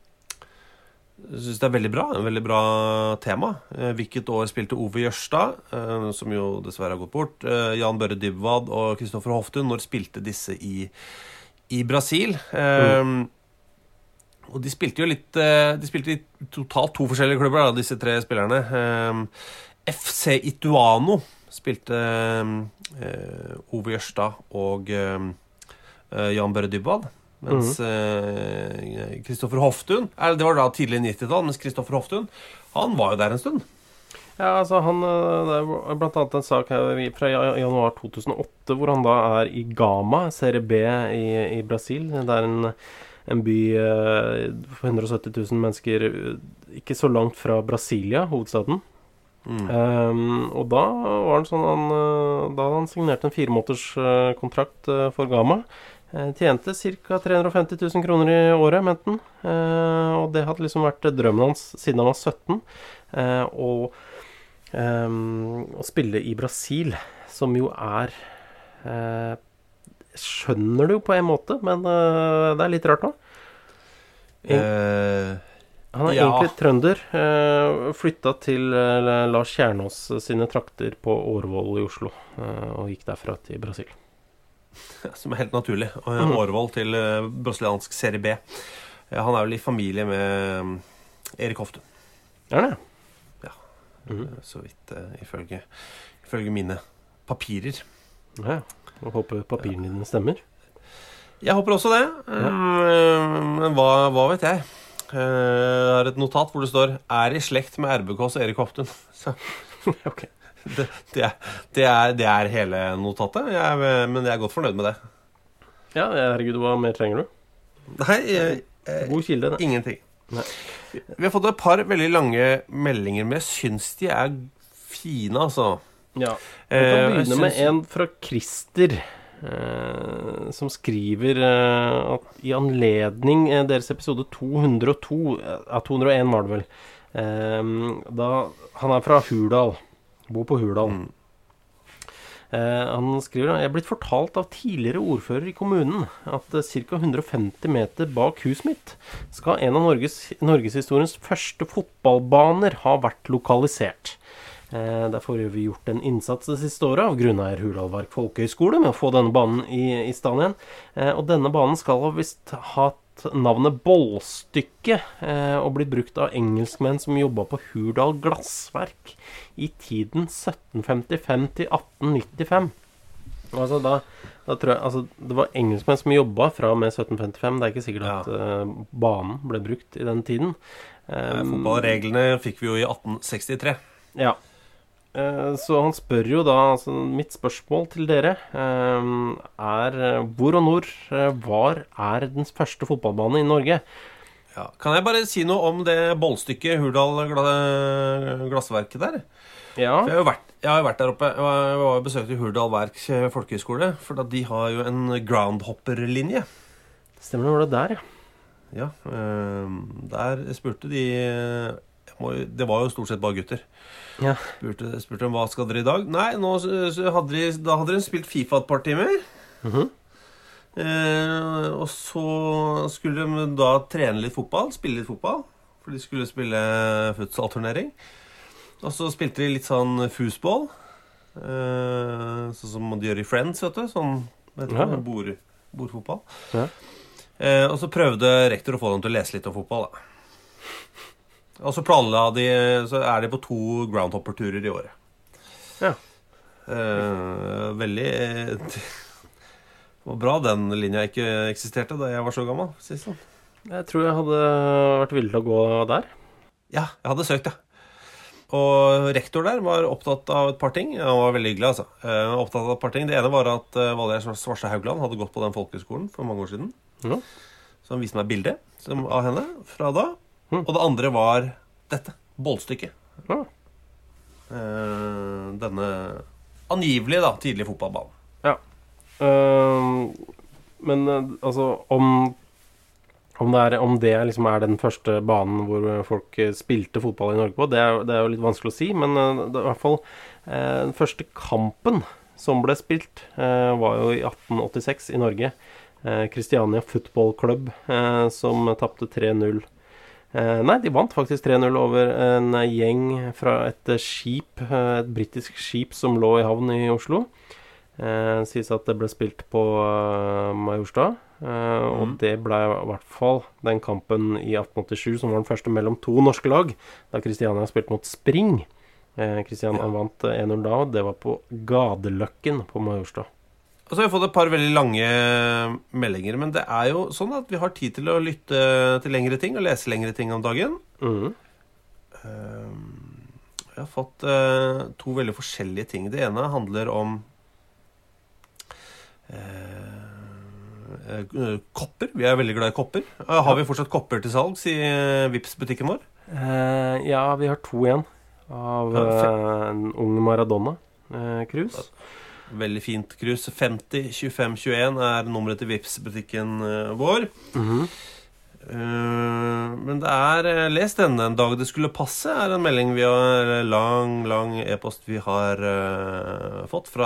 jeg synes det er veldig bra, en veldig bra tema. uh, Hvilket år spilte Ove Jørstad, uh, som jo dessverre har gått bort, uh, Jan Børre Dybwad og Kristoffer Hoftun, når spilte disse i i Brasil. Um, mm. Og de spilte jo litt de spilte i totalt to forskjellige klubber da, disse tre spillerne. um, F C Ituano spilte um, Ove Jørstad og um, Jan Børre Dybwad, mens Kristoffer mm. uh, Hoftun, det var da tidlig nittitall, mens Kristoffer Hoftun, han var jo der en stund. Ja, altså han, det er blant annet en sak her fra januar to tusen og åtte, hvor han da er i Gama, Serie B i, i Brasil. Det er en, en by for hundre og sytti tusen mennesker, ikke så langt fra Brasilia, hovedstaden. Mm. Um, og da var det sånn, han, da hadde han signert en fire måneders kontrakt for Gama. Tjente ca. tre hundre og femti tusen kroner i året, mente han. Uh, og det hadde liksom vært drømmen hans siden han var sytten. Uh, og Um, å spille i Brasil, som jo er uh, skjønner du jo på en måte, men uh, det er litt rart nå. Uh, han er ja. egentlig trønder, uh, flyttet til uh, Lars Kjernås sine trakter på Årvoll i Oslo, uh, og gikk derfra til Brasil. Som er helt naturlig. Mm. Årvoll til uh, brasiliansk Serie B. Uh, han er vel i familie med um, Erik Hoftun. Er det? Mm. Så vidt uh, ifølge, ifølge mine papirer. Ja, og håper papirene dine stemmer. Jeg håper også det. Ja. um, Men hva, hva vet jeg? Uh, jeg har et notat hvor det står er i slekt med R B K's Erik Hoftun. Så ok. det, det, er, det, er, det er hele notatet, jeg, men jeg er godt fornøyd med det. Ja, herregud, hva mer trenger du? Nei, jeg, jeg, god kilde, det. Ingenting. Nei. Vi har fått et par veldig lange meldinger, men jeg synes de er fine, altså. Ja, vi kan begynne eh, synes... med en fra Christer, eh, som skriver eh, at i anledning eh, deres episode to hundre og to, ja, to hundre og en var det vel, eh, da han er fra Hurdal, bor på Hurdal. Mm. Eh, han skriver, jeg er blitt fortalt av tidligere ordfører i kommunen at eh, ca. hundre og femti meter bak huset mitt skal en av Norges, Norgeshistoriens første fotballbaner ha vært lokalisert. Eh, derfor har vi gjort en innsats det siste året av Grunneier Hurdalverk Folkehøgskole med å få denne banen i, i stand igjen. Eh, og denne banen skal ha visst ha navnet Bollstykke eh, og blitt brukt av engelskmenn som jobbet på Hurdal Glassverk i tiden sytten femtifem til atten nittifem. Altså da, da tror jeg, altså det var engelskmenn som jobbet fra med sytten femtifem, det er ikke sikkert ja. at uh, banen ble brukt i den tiden. Um, Fotballreglene fikk vi jo i atten sekstitre. Ja. Uh, så han spør jo da, altså mitt spørsmål til dere um, er hvor og når uh, var er den første fotballbane i Norge? Ja. Kan jeg bare si noe om det bollstykket Hurdal Glassverket der? Ja. For jeg har jo vært, jeg har jo vært der oppe. Jeg var jo besøkt i Hurdal Verk Folkehøgskole, for da de har jo en groundhopper-linje. Stemmer det, var det der, ja. Ja, der spurte de, det var jo stort sett bare gutter. Ja. Spurte, spurte om hva skal dere i dag? Nei, nå hadde de, da hadde de spilt FIFA et par timer. Mhm. Eh, og så skulle de da trene litt fotball, spille litt fotball, for de skulle spille futsal-turnering. Og så spilte de litt sånn foosball, eh, sånn som de gjør i Friends, vet du, sånn vet du, ja. bord, bordfotball. Ja. Eh, og så prøvde rektor å få dem til å lese litt om fotball, da. Og så planla de, så er de på to groundhopper-turer i året. Ja. Eh, veldig Det var bra den linja ikke eksisterte da jeg var så gammel, sist sånn. Jeg tror jeg hadde vært villig til å gå der. Ja, jeg hadde søkt, ja. Og rektor der var opptatt av et par ting. Han var veldig hyggelig, altså. Uh, opptatt av et par ting. Det ene var at uh, Valgerd Svarstad Haugland hadde gått på den folkeskolen for mange år siden. Ja. Så han viste meg bildet som, av henne fra da. Mm. Og det andre var dette, bollstykket. Ja. Uh, denne angivelig da, tidlige fotballbanen. Ja. Uh, men uh, altså, om... Om det, er, om det liksom er den første banen hvor folk spilte fotball i Norge på, det er, det er jo litt vanskelig å si, men det er i hvert fall eh, den første kampen som ble spilt eh, var jo i atten åttiseks i Norge. Eh, Christiania Football Club eh, som tappte tre null. Eh, nei, de vant faktisk tre null over en gjeng fra et skip, et britisk skip som lå i havn i Oslo. Eh, sies at det ble spilt på uh, Majorstad. Uh, mm. Og det ble i hvert fall den kampen i atten åttisju som var den første mellom to norske lag, da Christiania spilte mot Spring. uh, Christiania ja. vant én null da, og det var på Gadeløkken på Majorstad. Og så har vi fått et par veldig lange meldinger, men det er jo sånn at vi har tid til å lytte til lengre ting og lese lengre ting om dagen. mm. uh, Jeg har fått uh, to veldig forskjellige ting. Det ene handler om uh, kopper. Vi er veldig glad i kopper. Har vi fortsatt kopper til salgs i Vipps-butikken vår? Uh, ja, vi har to igjen av uh, en ung Maradona-krus. Uh, veldig fint krus. femti tjuefem tjueen er nummeret til Vipps-butikken uh, vår. Mm-hmm. Uh, men det er uh, les denne en dag det skulle passe, er en melding vi har, lang, lang e-post vi har uh, fått fra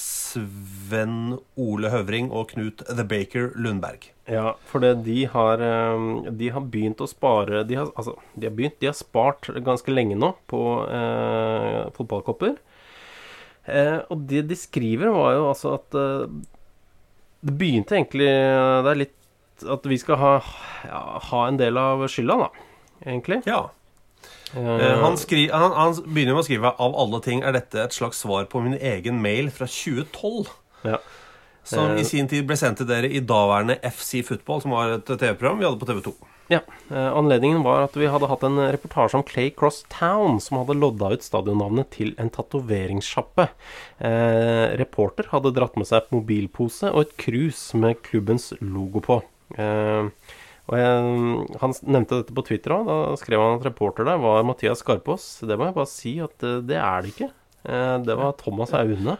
Sven Ole Høvring og Knut The Baker Lundberg. Ja, for det, de har uh, de har begynt å spare de har, altså, de har begynt, de har spart ganske lenge nå på uh, fotballkopper. uh, og det de skriver var jo altså at uh, det begynte egentlig uh, det er litt at vi skal ha, ja, ha en del av skylda da, egentlig. Ja. Uh, han, skri, han, han begynner med å skrive av alle ting er dette et slags svar på min egen mail fra tjue tolv. Ja. Som uh, i sin tid ble sendt til dere i daværende F C Football, som var et T V-program vi hadde på T V to. Ja, uh, anledningen var at vi hadde hatt en reportasje om Clay Cross Town, som hadde lodda ut stadionnavnet til en tatoveringssjappe. Uh, reporter hadde dratt med seg et mobilpose og et krus med klubbens logo på. Uh, og jeg, han nevnte dette på Twitter også. Da skrev han at reporter der var Mathias Skarpås. Det må jeg bare si at uh, det er det ikke. uh, Det var Thomas Aune.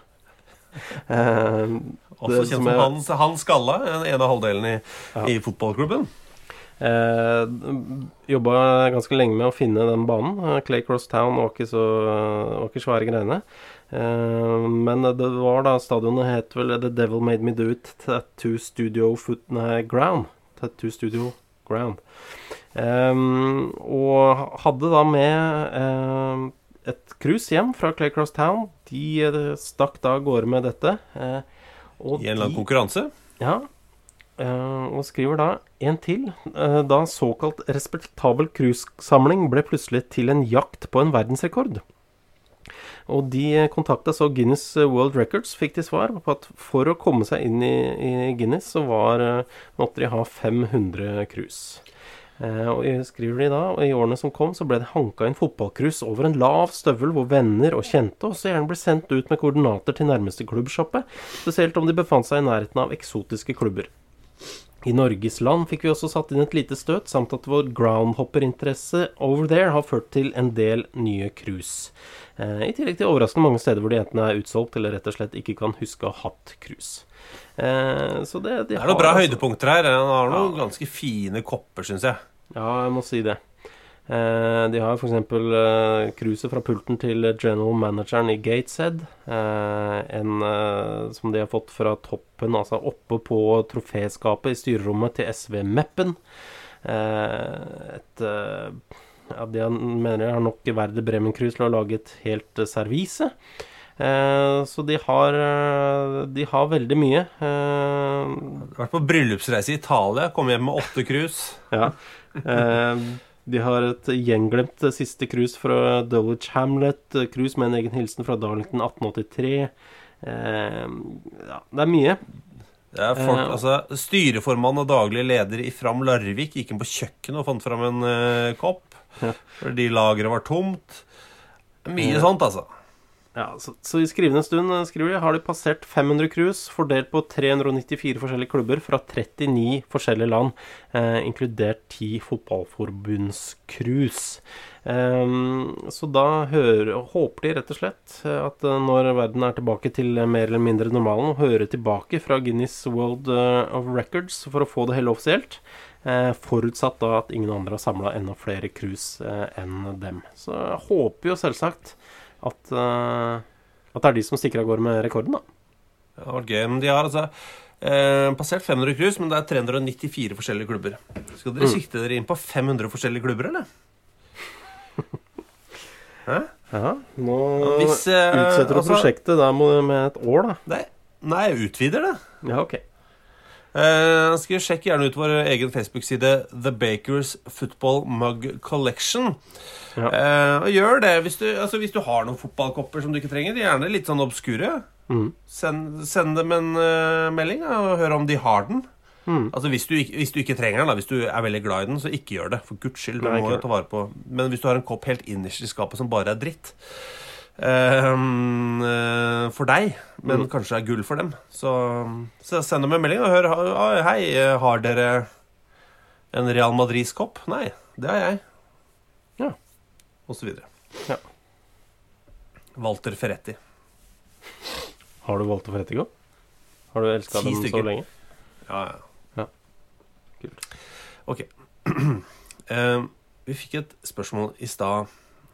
uh, Også kjent som han, han skalla en av halvdelen i, ja. i fotballklubben. uh, Jobba ganske lenge med å finne den banen. uh, Clay Cross Town var ikke så uh, var ikke svære greiene. Uh, men det var da stadionet het vel The Devil Made Me Do It Tattoo Studio Foot nei, Ground Tattoo Studio Ground um, og hadde da med uh, et krus hjem fra Clay Cross Town. De uh, stakk da gårde med dette uh, og i en lang konkurranse. Ja, uh, og skriver da en til uh, da såkalt respektabel krussamling ble plutselig til en jakt på en verdensrekord. Og de kontaktet så Guinness World Records, fikk de svar på at for å komme seg inn i, i Guinness så var, måtte de ha fem hundre krus. Eh, og skriver de da, og i årene som kom så ble det hanka inn fotballkrus over en lav støvel hvor venner og kjente også gjerne ble sendt ut med koordinater til nærmeste klubbshoppe, spesielt om de befant seg i nærheten av eksotiske klubber. I Norges land fikk vi også satt inn et lite støt, samt at vår groundhopper-interesse over there har ført til en del nye krus. Eh, I tillegg til overraskende mange steder hvor de enten er utsolgt eller rett og slett ikke kan huske å ha hatt krus. Eh, så det, de det er noen bra altså høydepunkter her. Han har noen ja. ganske fine kopper, synes jeg. Ja, jeg må si det. Eh, de har for eksempel eh, kruset fra pulten til general manageren i Gateshead. Eh, en eh, som de har fått fra toppen, altså oppe på troféskapet i styrerommet til S V Meppen. Eh, et... Eh, Ja, de har, mener jeg har nok Werder Bremen-krus til å lage et helt uh, servise. Eh, så de har, de har veldig mye. Eh, Vært på bryllupsreise i Italia, kom hjem med åtte krus. Ja. Eh, de har et gjenglemt siste krus fra Dulwich Hamlet, krus med en egen hilsen fra Darlington atten åttitre. Eh, ja, det er mye. Det er folk, eh, altså, styreformann og daglig leder i Fram Larvik gikk inn på kjøkkenet og fant fram en uh, kopp, ja. Fordi lageret var tomt. Mye ja. Sånt, altså. Ja, så, så i skrivende stund skriver de, har de passert fem hundre krus, fordelt på tre hundre nittifire forskjellige klubber fra trettini forskjellige land, eh, inkludert ti fotballforbundskrus. Eh, så da hører, håper de rett og slett at når verden er tilbake til mer eller mindre normalen, og hører tilbake fra Guinness World of Records for å få det hele offisielt, eh, forutsatt da at ingen andre har samlet enda flere krus eh, enn dem. Så jeg håper jo selvsagt At, uh, at det er de som stikker av gårde med rekorden, da. Ja, det var gøy. Men de har altså eh, passert fem hundre krus, men det er tre hundre nittifire forskjellige klubber. Skal dere mm. sikte dere inn på fem hundre forskjellige klubber, eller? Hæ? Ja, nå Hvis, eh, utsetter du altså, prosjektet da med et år, da. Nei, nei jeg utvider det. Ja, ok. Uh, skal sjekke gjerne ut vår egen Facebook-side The Bakers Football Mug Collection. Ja. Uh, og gjør det hvis du, altså, hvis du har noen fotballkopper som du ikke trenger, gjerne litt sånn obskure. Mm. Send, send dem en uh, melding og hør om de har den. Mm. Altså hvis du, hvis du ikke trenger den da, hvis du er veldig glad i den, så ikke gjør det. For Guds skyld, du må ta vare på. Men hvis du har en kopp helt innerst i skapet som bare er dritt, Um, uh, for deg, men mm. kanskje er gull for dem, så, så send dem en melding og hør. Hei, har dere en Real Madrid-kopp? Nei, det har jeg. Ja. Og så videre. Ja. Walter Ferretti. Har du Walter Ferretti kopp? Har du elsket dem så lenge? Ja, ja, ja. Kult. Ok. um, Vi fikk et spørsmål i stad.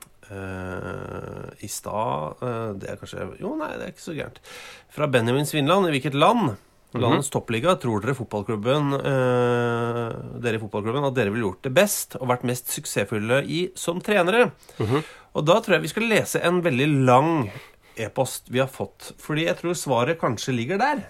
Uh, I stad uh, Det er kanskje Jo, nei, det er ikke så gærent. Fra Benjamin Svinland. I hvilket land, landets mm-hmm. toppliga, tror dere fotballklubben uh, Dere i fotballklubben at dere ville gjort det best og vært mest suksessfulle i som trenere? Mm-hmm. Og da tror jeg vi skal lese en veldig lang e-post vi har fått, fordi jeg tror svaret kanskje ligger der.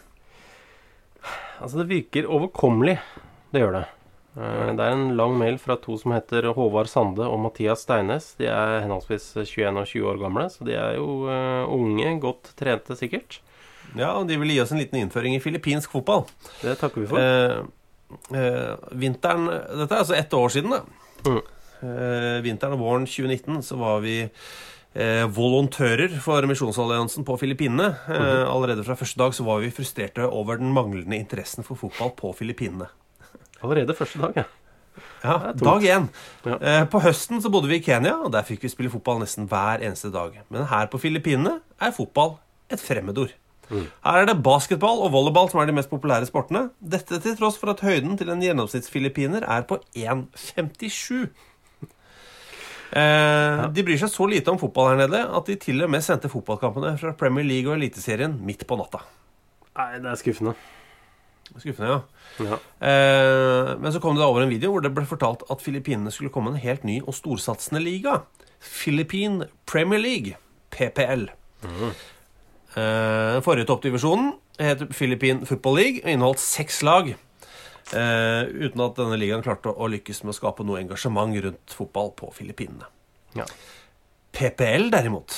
Altså, det virker overkommelig. Det gjør det. Det er en lang mail fra to som heter Håvard Sande og Mathias Steines. De er henholdsvis tjueen og tjue år gamle, så de er jo uh, unge, godt trente sikkert. Ja, og de vil gi oss en liten innføring i filippinsk fotball. Det takker vi for. Uh, uh, vinteren, dette er altså ett år siden da. Mm. Uh, vinteren og våren tjue nitten så var vi uh, volontører for Misjonsalliansen på Filippinene. Uh, mm. Allerede fra første dag så var vi frustrerte over den manglende interessen for fotball på Filippinene. Allerede første dag, ja. Ja, dag én. Ja. Eh, på høsten så bodde vi i Kenya, og der fikk vi spille fotball nesten hver eneste dag. Men her på Filippinene er fotball et fremmedord. Mm. Her er det basketball og volleyball som er de mest populære sportene. Dette til tross for at høyden til en gjennomsnittsfilippiner er på én komma femtisju. Eh, ja. De bryr seg så lite om fotball her nede at de til og med sendte fotballkampene fra Premier League og Eliteserien midt på natta. Nei, det er skuffende. Skuffende, ja. Ja. Eh, men så kom det da over en video hvor det ble fortalt at Filippinene skulle komme en helt ny og storsatsende liga. Philippine Premier League, P P L. Mm. Eh, forrige toppdivisjonen heter Philippine Football League og inneholdt seks lag. Eh, uten at denne ligaen klarte å lykkes med å skape noe engasjement rundt fotball på Filippinene. Ja. P P L derimot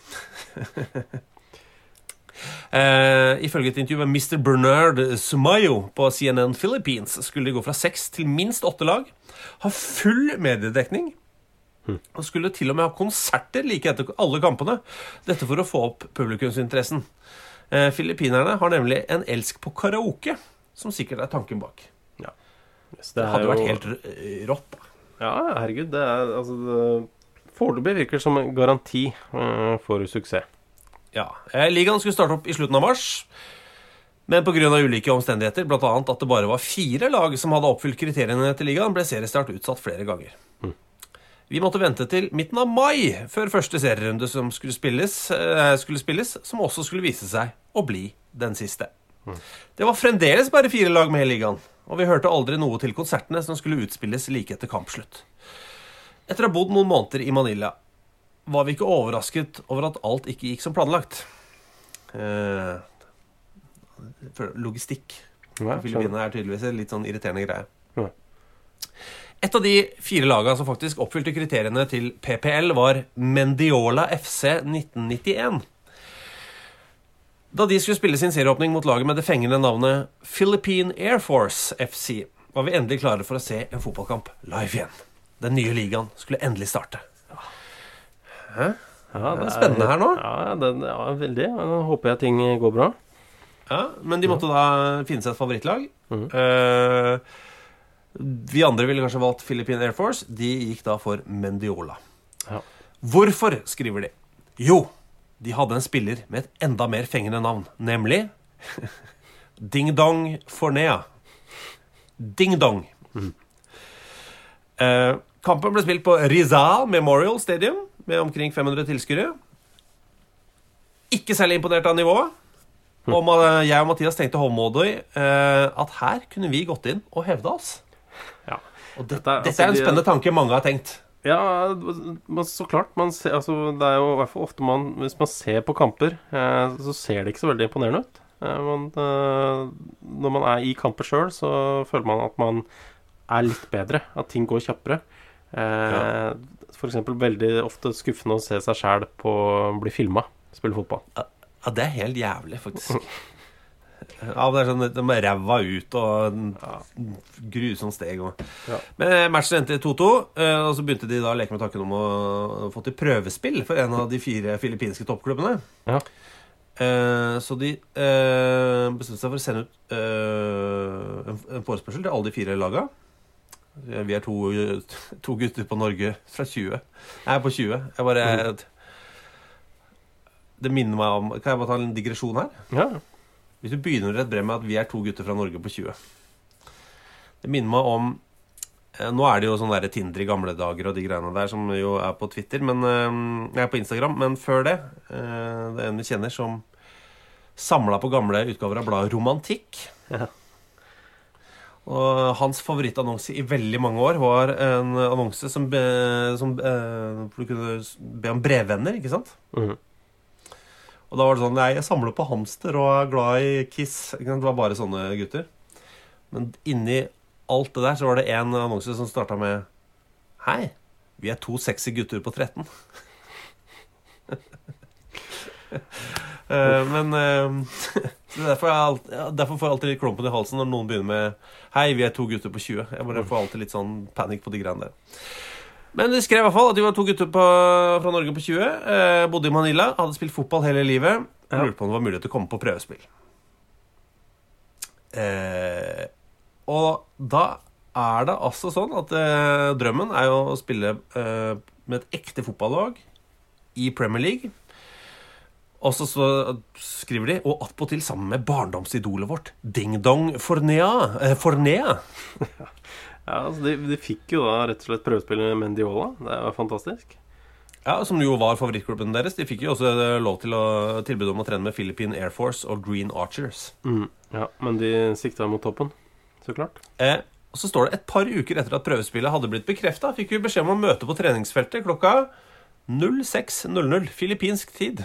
Uh, ifølge et intervju med mister Bernard Sumayo på C N N Philippines skulle de gå fra seks til minst åtte lag, ha full mediedekning mm. og skulle til og med ha konserter like etter alle kampene. Dette for å få opp publikumsinteressen. uh, Filippinerne har nemlig en elsk på karaoke, som sikkert er tanken bak. Ja. Yes, det, det hadde jo vært helt rått da. Ja, herregud, det er altså, foreløpig virker som en garanti uh, for suksess. Ja, ligaen skulle starte opp i slutten av mars, men på grunn av ulike omstendigheter, blant annet at det bare var fire lag som hadde oppfylt kriteriene til ligaen, ble seriestart utsatt flere ganger. Mm. Vi måtte vente til midten av mai før første serierunde som skulle spilles, eh, skulle spilles, som også skulle vise seg å bli den siste. Mm. Det var fremdeles bare fire lag med i ligaen, og vi hørte aldri noe til konsertene som skulle utspilles like etter kampslutt. Etter å ha bodd noen måneder i Manila, var vi ikke overrasket over at alt ikke gikk som planlagt. Eh, logistikk Ja, på Filippinene er tydeligvis en litt sånn irriterende greie. Ja. Et av de fire lagene som faktisk oppfylte kriteriene til P P L var Mendiola F C nitten nittien. Da de skulle spille sin serieåpning mot laget med det fengende navnet Philippine Air Force F C, var vi endelig klare for å se en fotballkamp live igjen. Den nye ligaen skulle endelig starte. Hæ? Ja, det er spennende her nå. Ja, det, ja, veldig. Nå håper jeg ting går bra. Ja, men de måtte da finne seg et favorittlag. Mhm. Eh, vi andre ville kanskje valgt Philippine Air Force. De gikk da for Mendiola. Ja. Hvorfor, skriver de? Jo, de hadde en spiller med et enda mer fengende navn, nemlig Ding Dong Fornea. Ding Dong. Mhm. Eh, kampen ble spilt på Rizal Memorial Stadium med omkring fem hundre tilskuere. Ikke særlig imponert av nivået. Og jeg og Mathias tenkte håndmådig eh, at her kunne vi gått inn og hevde oss. Ja. Og det, Dette, dette er en altså, spennende tanke mange har tenkt. Ja, men så klart. Man ser, altså, det er jo i hvert fall ofte man, hvis man ser på kamper, eh, så ser det ikke så veldig imponerende ut. Eh, man, eh, når man er i kamper selv, så føler man at man er litt bedre. At ting går kjappere. Eh, Ja. For eksempel veldig ofte skuffende å se seg selv på bli filmet, spille fotball. Ja, det er helt jævlig, faktisk. Ja, det er sånn de er ræva ut og grusomt steg. Og. Ja. Men matchen endte to to, og så begynte de da å leke med tanken om å få til prøvespill for en av de fire filippinske toppklubbene. Ja. Eh, så de eh, bestemte seg for å sende ut eh, en, en forespørsel til alle de fire laga. Vi er to, to gutter på Norge fra tjue. Jeg er på tjue. Jeg bare jeg, Det minner meg om. Kan jeg bare ta en digresjon her? Ja. Hvis du begynner et brev med at vi er to gutter fra Norge på tjue. Det minner meg om eh, nå er det jo sånn der Tinder i gamle dager og de greiene der som jo er på Twitter, men eh, jeg er på Instagram, men før det eh, det er en vi kjenner som samlet på gamle utgaver av bladet Romantikk. Ja. Og hans favorittannonse i veldig mange år var en annonse som, be, som eh, du kunne be om brevvenner, ikke sant? Mhm. Og da var det sånn, nei, jeg samler på hamster og er glad i Kiss. Ikke sant? Det var bare sånne gutter. Men inni alt det der så var det en annonse som startet med hei, vi er to sexy gutter på tretten. uh, men uh, derfor, er alt, ja, derfor får jeg alltid litt klumpen i halsen når noen begynner med hei, vi er to gutter på tjue. Jeg bare får alltid litt sånn panikk på de greiene der. Men de skrev i hvert fall at de var to gutter på, fra Norge på tjue, eh, bodde i Manila, hadde spilt fotball hele livet, og lurte på om det var mulig til å komme på prøvespill. Eh, og da er det altså sånn at eh, drømmen er jo å spille eh, med et ekte fotballag i Premier League. Og så, så skriver de, og attpåtil sammen med barndomsidolet vårt, Ding Dong Fornea. Eh, Fornea. Ja, altså de, de fikk jo da rett og slett prøvespillet med Mendiola. Det var fantastisk. Ja, som jo var favorittklubben deres. De fikk jo også lov til å tilbyde om å trene med Philippine Air Force og Green Archers. Mm. Ja, men de sikta mot toppen, så klart. Eh, og så står det et par uker etter at prøvespillet hadde blitt bekreftet, fikk vi beskjed om å møte på treningsfeltet klokka null seks null null, filippinsk tid.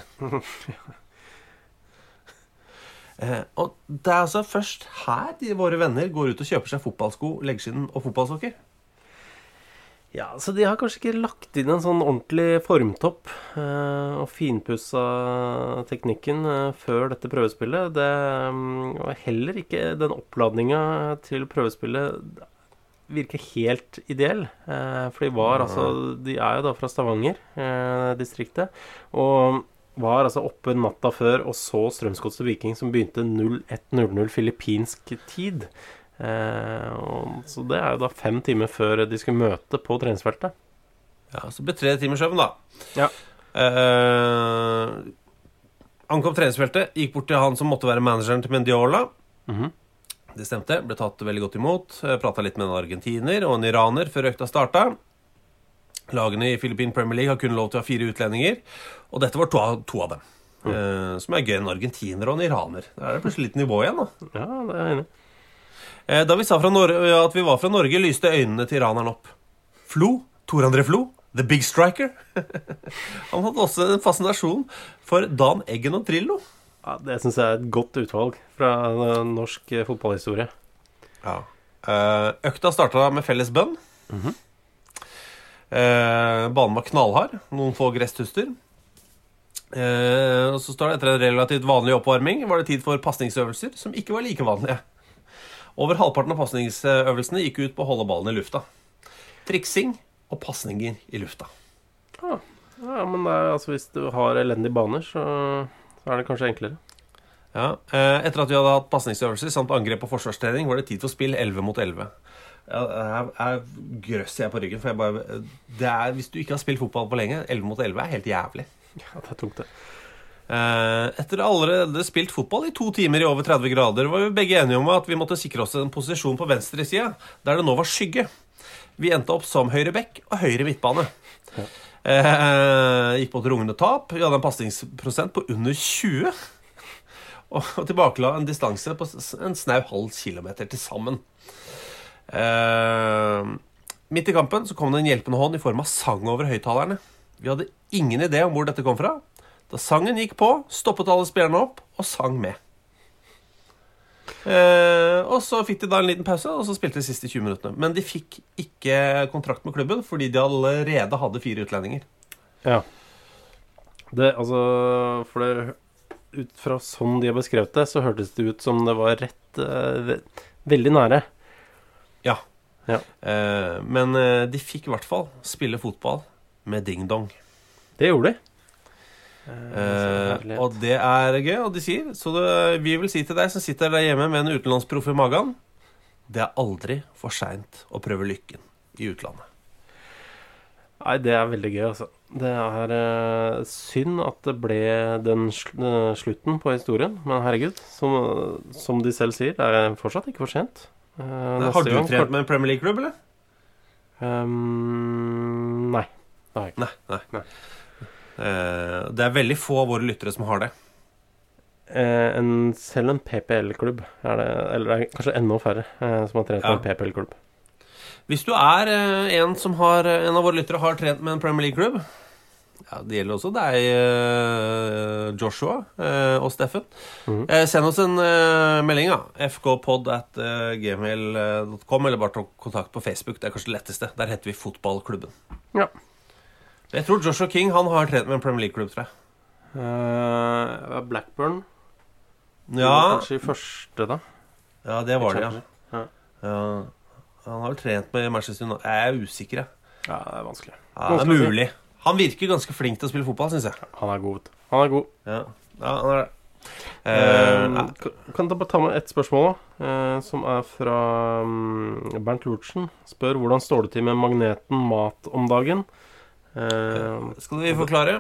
Eh, og det er altså først her de, våre venner går ut og kjøper seg fotballsko, leggskinn og fotballsokker. Ja, så de har kanskje ikke lagt inn en sånn ordentlig formtopp eh, og finpussa teknikken eh, før dette prøvespillet. Det um, var heller ikke den oppladninga til prøvespillet virker helt ideell. Eh, for de var altså, de er jo da fra Stavanger, eh, distriktet, og var altså oppe natta før og så Strømsgodset Viking som begynte null ett null null filippinsk tid. Eh, og, så det er jo da fem timer før de skulle møte på treningsfeltet. Ja, så ble det tre timer søvn da. Ja. Eh, ankom treningsfeltet, gikk bort til han som måtte være manageren til Mendiola. Mhm. Det stemte, ble tatt veldig godt imot. Pratet litt med en argentiner og en iraner før økta startet. Lagene i Philippine Premier League har kun lov til å ha fire utlendinger, og dette var to av, to av dem. Mm. Eh, som er gøy, en argentiner og en iraner. Da er det plutselig litt nivå igjen da. Ja, det er jeg enig. Eh, da vi sa fra Nor- at vi var fra Norge, lyste øynene til iraneren opp. Flo, Tor André Flo, the big striker. Han hadde også en fascinasjon for Dan Eggen og Drillo. Ja, det synes jeg er et godt utvalg fra norsk fotballhistorie. Ja. Uh, økta startet med felles bønn. Mhm. uh, Banen var knallhard. Noen få gresstuster. Uh, og så står det etter en relativt vanlig oppvarming var det tid for passningsøvelser som ikke var like vanlige. Over halvparten av passningsøvelsene gikk ut på å holde ballen i lufta. Triksing og passninger i lufta. Ah. Ja, men det er, altså, hvis du har elendige baner, så, så er det kanskje enklere. Ja, etter at vi hadde hatt passningsøvelser samt angrep og forsvarstrening, var det tid for spill elleve mot elleve. Jeg, jeg grøsser jeg på ryggen, for jeg bare, det er, hvis du ikke har spilt fotball på lenge, elleve mot elleve er helt jævlig. Ja, det er tungt det. Etter allerede spilt fotball i to timer i over tretti grader, var vi begge enige om at vi måtte sikre oss en posisjon på venstre side, der det nå var skygge. Vi endte opp som høyre bekk og høyre midtbane. Ja. Eh, gikk på et rungende tap. Vi hadde en passningsprosent på under tjue. Og tilbakela en distanse på en snau halv kilometer til sammen. Eh, midt i kampen så kom det en hjelpende hånd i form av sang over høyttalerne. Vi hadde ingen idé om hvor dette kom fra. Da sangen gikk på, stoppet alle spillerne opp og sang med. Eh, og så fikk de da en liten pause, og så spilte de siste tjue minuttene. Men de fikk ikke kontrakt med klubben fordi de allerede hadde fire utlendinger. Ja. Det, altså, for det, ut fra sånn de har beskrevet det, så hørtes det ut som det var rett eh, ve veldig nære. Ja, ja. Eh, Men eh, de fikk i hvert fall spille fotball med ding-dong. Det gjorde de. Uh, og det er gøy, og de sier så det, vi vil si til deg som sitter der hjemme med en utenlandsproff i magen, det er aldri for sent å prøve lykken i utlandet. Nei, det er veldig gøy, altså. Det er uh, synd at det ble den sl uh, slutten på historien, men herregud, som, som de selv sier, det er fortsatt ikke for sent. uh, Nei, Har du gang, trent med en Premier League-klubb, eller? Um, nei, det har jeg ikke. Nei, nei, nei. Uh, det er veldig få av våre lyttere som har det. uh, en, Selv en P P L-klubb er det, eller er kanskje enda færre uh, som har trent ja. med en P P L-klubb. Hvis du er uh, en som har En av våre lyttere har trent med en Premier League-klubb, ja, det gjelder også deg, uh, Joshua uh, og Steffen. mm. uh, Send oss en uh, melding da f k pod at gmail dot com, eller bare ta kontakt på Facebook. Det er kanskje det letteste. Der heter vi Fotballklubben. Ja. Jeg tror Joshua King, han har trent med en Premier League-klubb, tror jeg. Uh, Blackburn. Ja. Kanskje i første, da. Ja, det var det, ja. ja. ja. Han har trent med Manchester United. Jeg er usikker, jeg. Ja, det er vanskelig. Ja, det er mulig. Han virker ganske flink til å spille fotball, synes jeg. Han er god. Han er god. Ja, ja han er det. Uh, uh, ja. Kan jeg bare ta med et spørsmål da, uh, som er fra um, Bernt Lurtsen. Spør hvordan står det til med magneten mat om dagen. Uh, Skal vi forklare?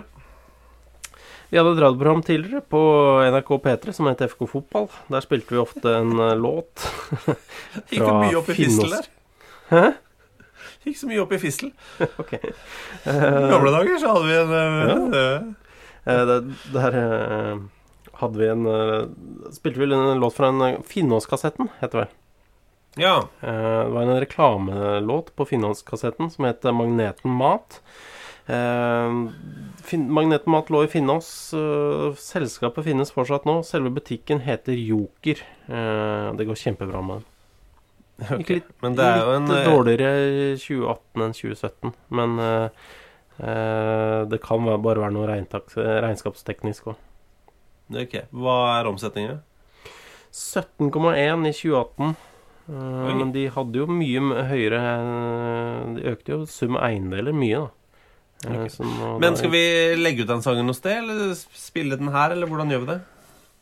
Vi hadde et radioprogram tidligere på N R K P tre som heter F K Fotball. Der spilte vi ofte en uh, låt Gikk det mye opp i fistel der? Hæ? Gikk så mye opp i fistel. Ok. I gamle dager så hadde vi en uh, ja. uh, det, Der uh, hadde vi en uh, spilte vi en låt fra en Finnås-kassetten, heter det. Ja. uh, Det var en reklamelåt på Finnås-kassetten som heter Magneten Mat. Uh, Magneten Mat lå i Finnås. uh, Selskapet finnes fortsatt nå. Selve butikken heter Joker. uh, Det går kjempebra med den. Okay. Litt, men det er jo en litt dårligere tjue atten enn tjue sytten. Men uh, uh, det kan bare være noe regnskapsteknisk også. Ok, hva er omsetningen? sytten komma én i tjue atten. uh, Men de hadde jo mye høyere. De økte jo sum eiendeler mye da. Okay. Nå, Men skal vi legge ut den sangen noe sted, eller spille den her, eller hvordan gjør vi det?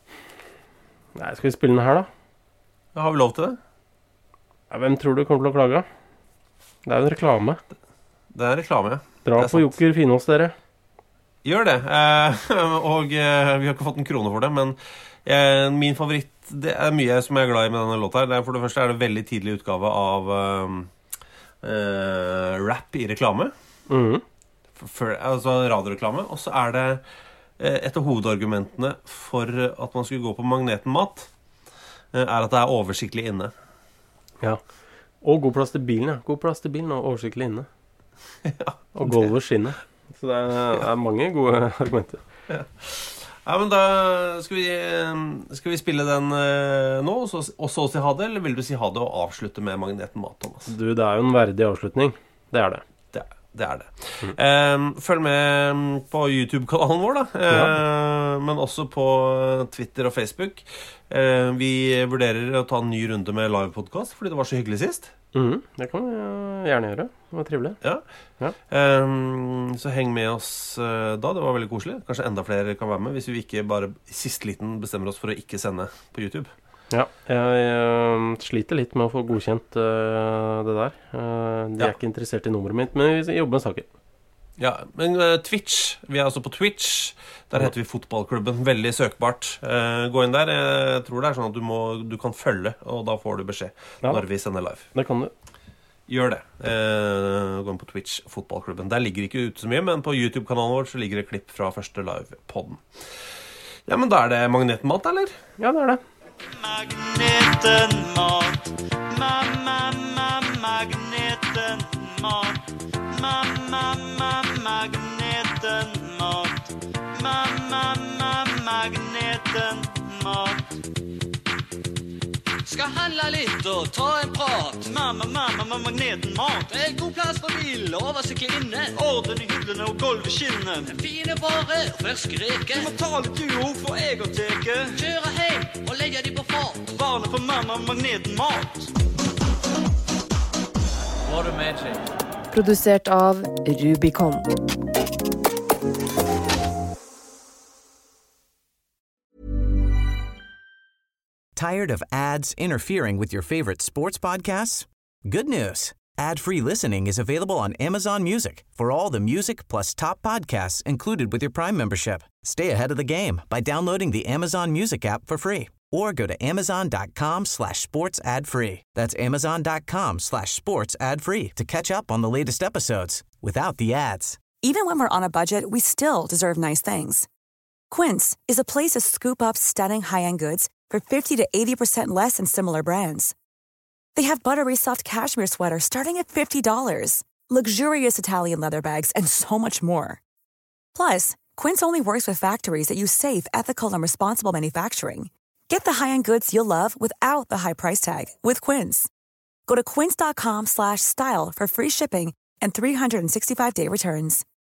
Nei, skal vi spille den her da? Ja, har vi lov til det? Ja, hvem tror du kommer til å klage? Det er jo en reklame. Det er en reklame, ja. Dra på Joker Finnås, dere. Gjør det, eh, og eh, vi har ikke fått en krone for det, men eh, min favoritt, det er mye som jeg er glad i med denne låta her. For det første er det en veldig tidlig utgave av eh, eh, rap i reklame. Mhm. For, altså radioreklame. Og så er det eh, et av hovedargumentene for at man skulle gå på Magneten Mat, eh, er at det er oversiktlig inne. Ja. Og god plass til bilen, ja. God plass til bilen og oversiktlig inne. Ja, og gulvet skinner. Så det er, er mange gode argumenter. Ja. Ja, men da skal vi, skal vi spille den uh, nå, og så, og så si ha det, eller vil du si ha det og avslutte med Magneten Mat, Thomas? Du, det er jo en verdig avslutning. Det er det. Det, det er det. Mm. Um, følg med på YouTube-kanalen vår, da. Ja. Uh, men også på Twitter og Facebook. Uh, vi vurderer å ta en ny runde med live-podcast, fordi det var så hyggelig sist. Mm, det kan vi gjerne gjøre. Det var trivelig. Ja. Ja. Um, så heng med oss uh, da. Det var veldig koselig. Kanskje enda flere kan være med, hvis vi ikke bare i siste liten bestemmer oss for å ikke sende på YouTube. Ja, jeg, jeg sliter litt med å få godkjent uh, det der. Uh, de ja. er ikke interessert i nummeret mitt, men vi jobber med saker. Ja, men uh, Twitch, vi er altså på Twitch. Der heter vi Fotballklubben, veldig søkbart. uh, Gå inn der, jeg tror det er sånn at du, må, du kan følge, og da får du beskjed ja. Når vi sender live. Det kan du. Gjør det. uh, Gå inn på Twitch, Fotballklubben. Der ligger ikke ute så mye, men på YouTube-kanalen vår så ligger det klipp fra første live-podden. Ja, men da er det Magneten Mat, eller? Ja, det er det. Magneten Mat, mamma, mamma, Magneten Mat, mamma, mamma, Magneten Mat, mamma, mamma, Magneten Mat. Skal handle litt og ta en prat. Mamma, mamma, mamma, Magneten Mat. En god plass for bil, oversiktlig inne. Orden i hyllene og gulv i skinnen. Fine varer og ferske reker. Du må ta litt uro for jeg og teke. Kjøre hjem og legge de på fart. Varene for mamma, Magneten Mat. What a magic. Produsert av Rubicon. Tired of ads interfering with your favorite sports podcasts? Good news. Ad-free listening is available on Amazon Music for all the music plus top podcasts included with your Prime membership. Stay ahead of the game by downloading the Amazon Music app for free or go to amazon.com slash sports ad free. That's amazon.com slash sports ad free to catch up on the latest episodes without the ads. Even when we're on a budget, we still deserve nice things. Quince is a place to scoop up stunning high-end goods for fifty to eighty percent less than similar brands. They have buttery soft cashmere sweaters starting at fifty dollars, luxurious Italian leather bags, and so much more. Plus, Quince only works with factories that use safe, ethical, and responsible manufacturing. Get the high-end goods you'll love without the high price tag with Quince. Go to quince.com slash style for free shipping and three sixty-five day returns.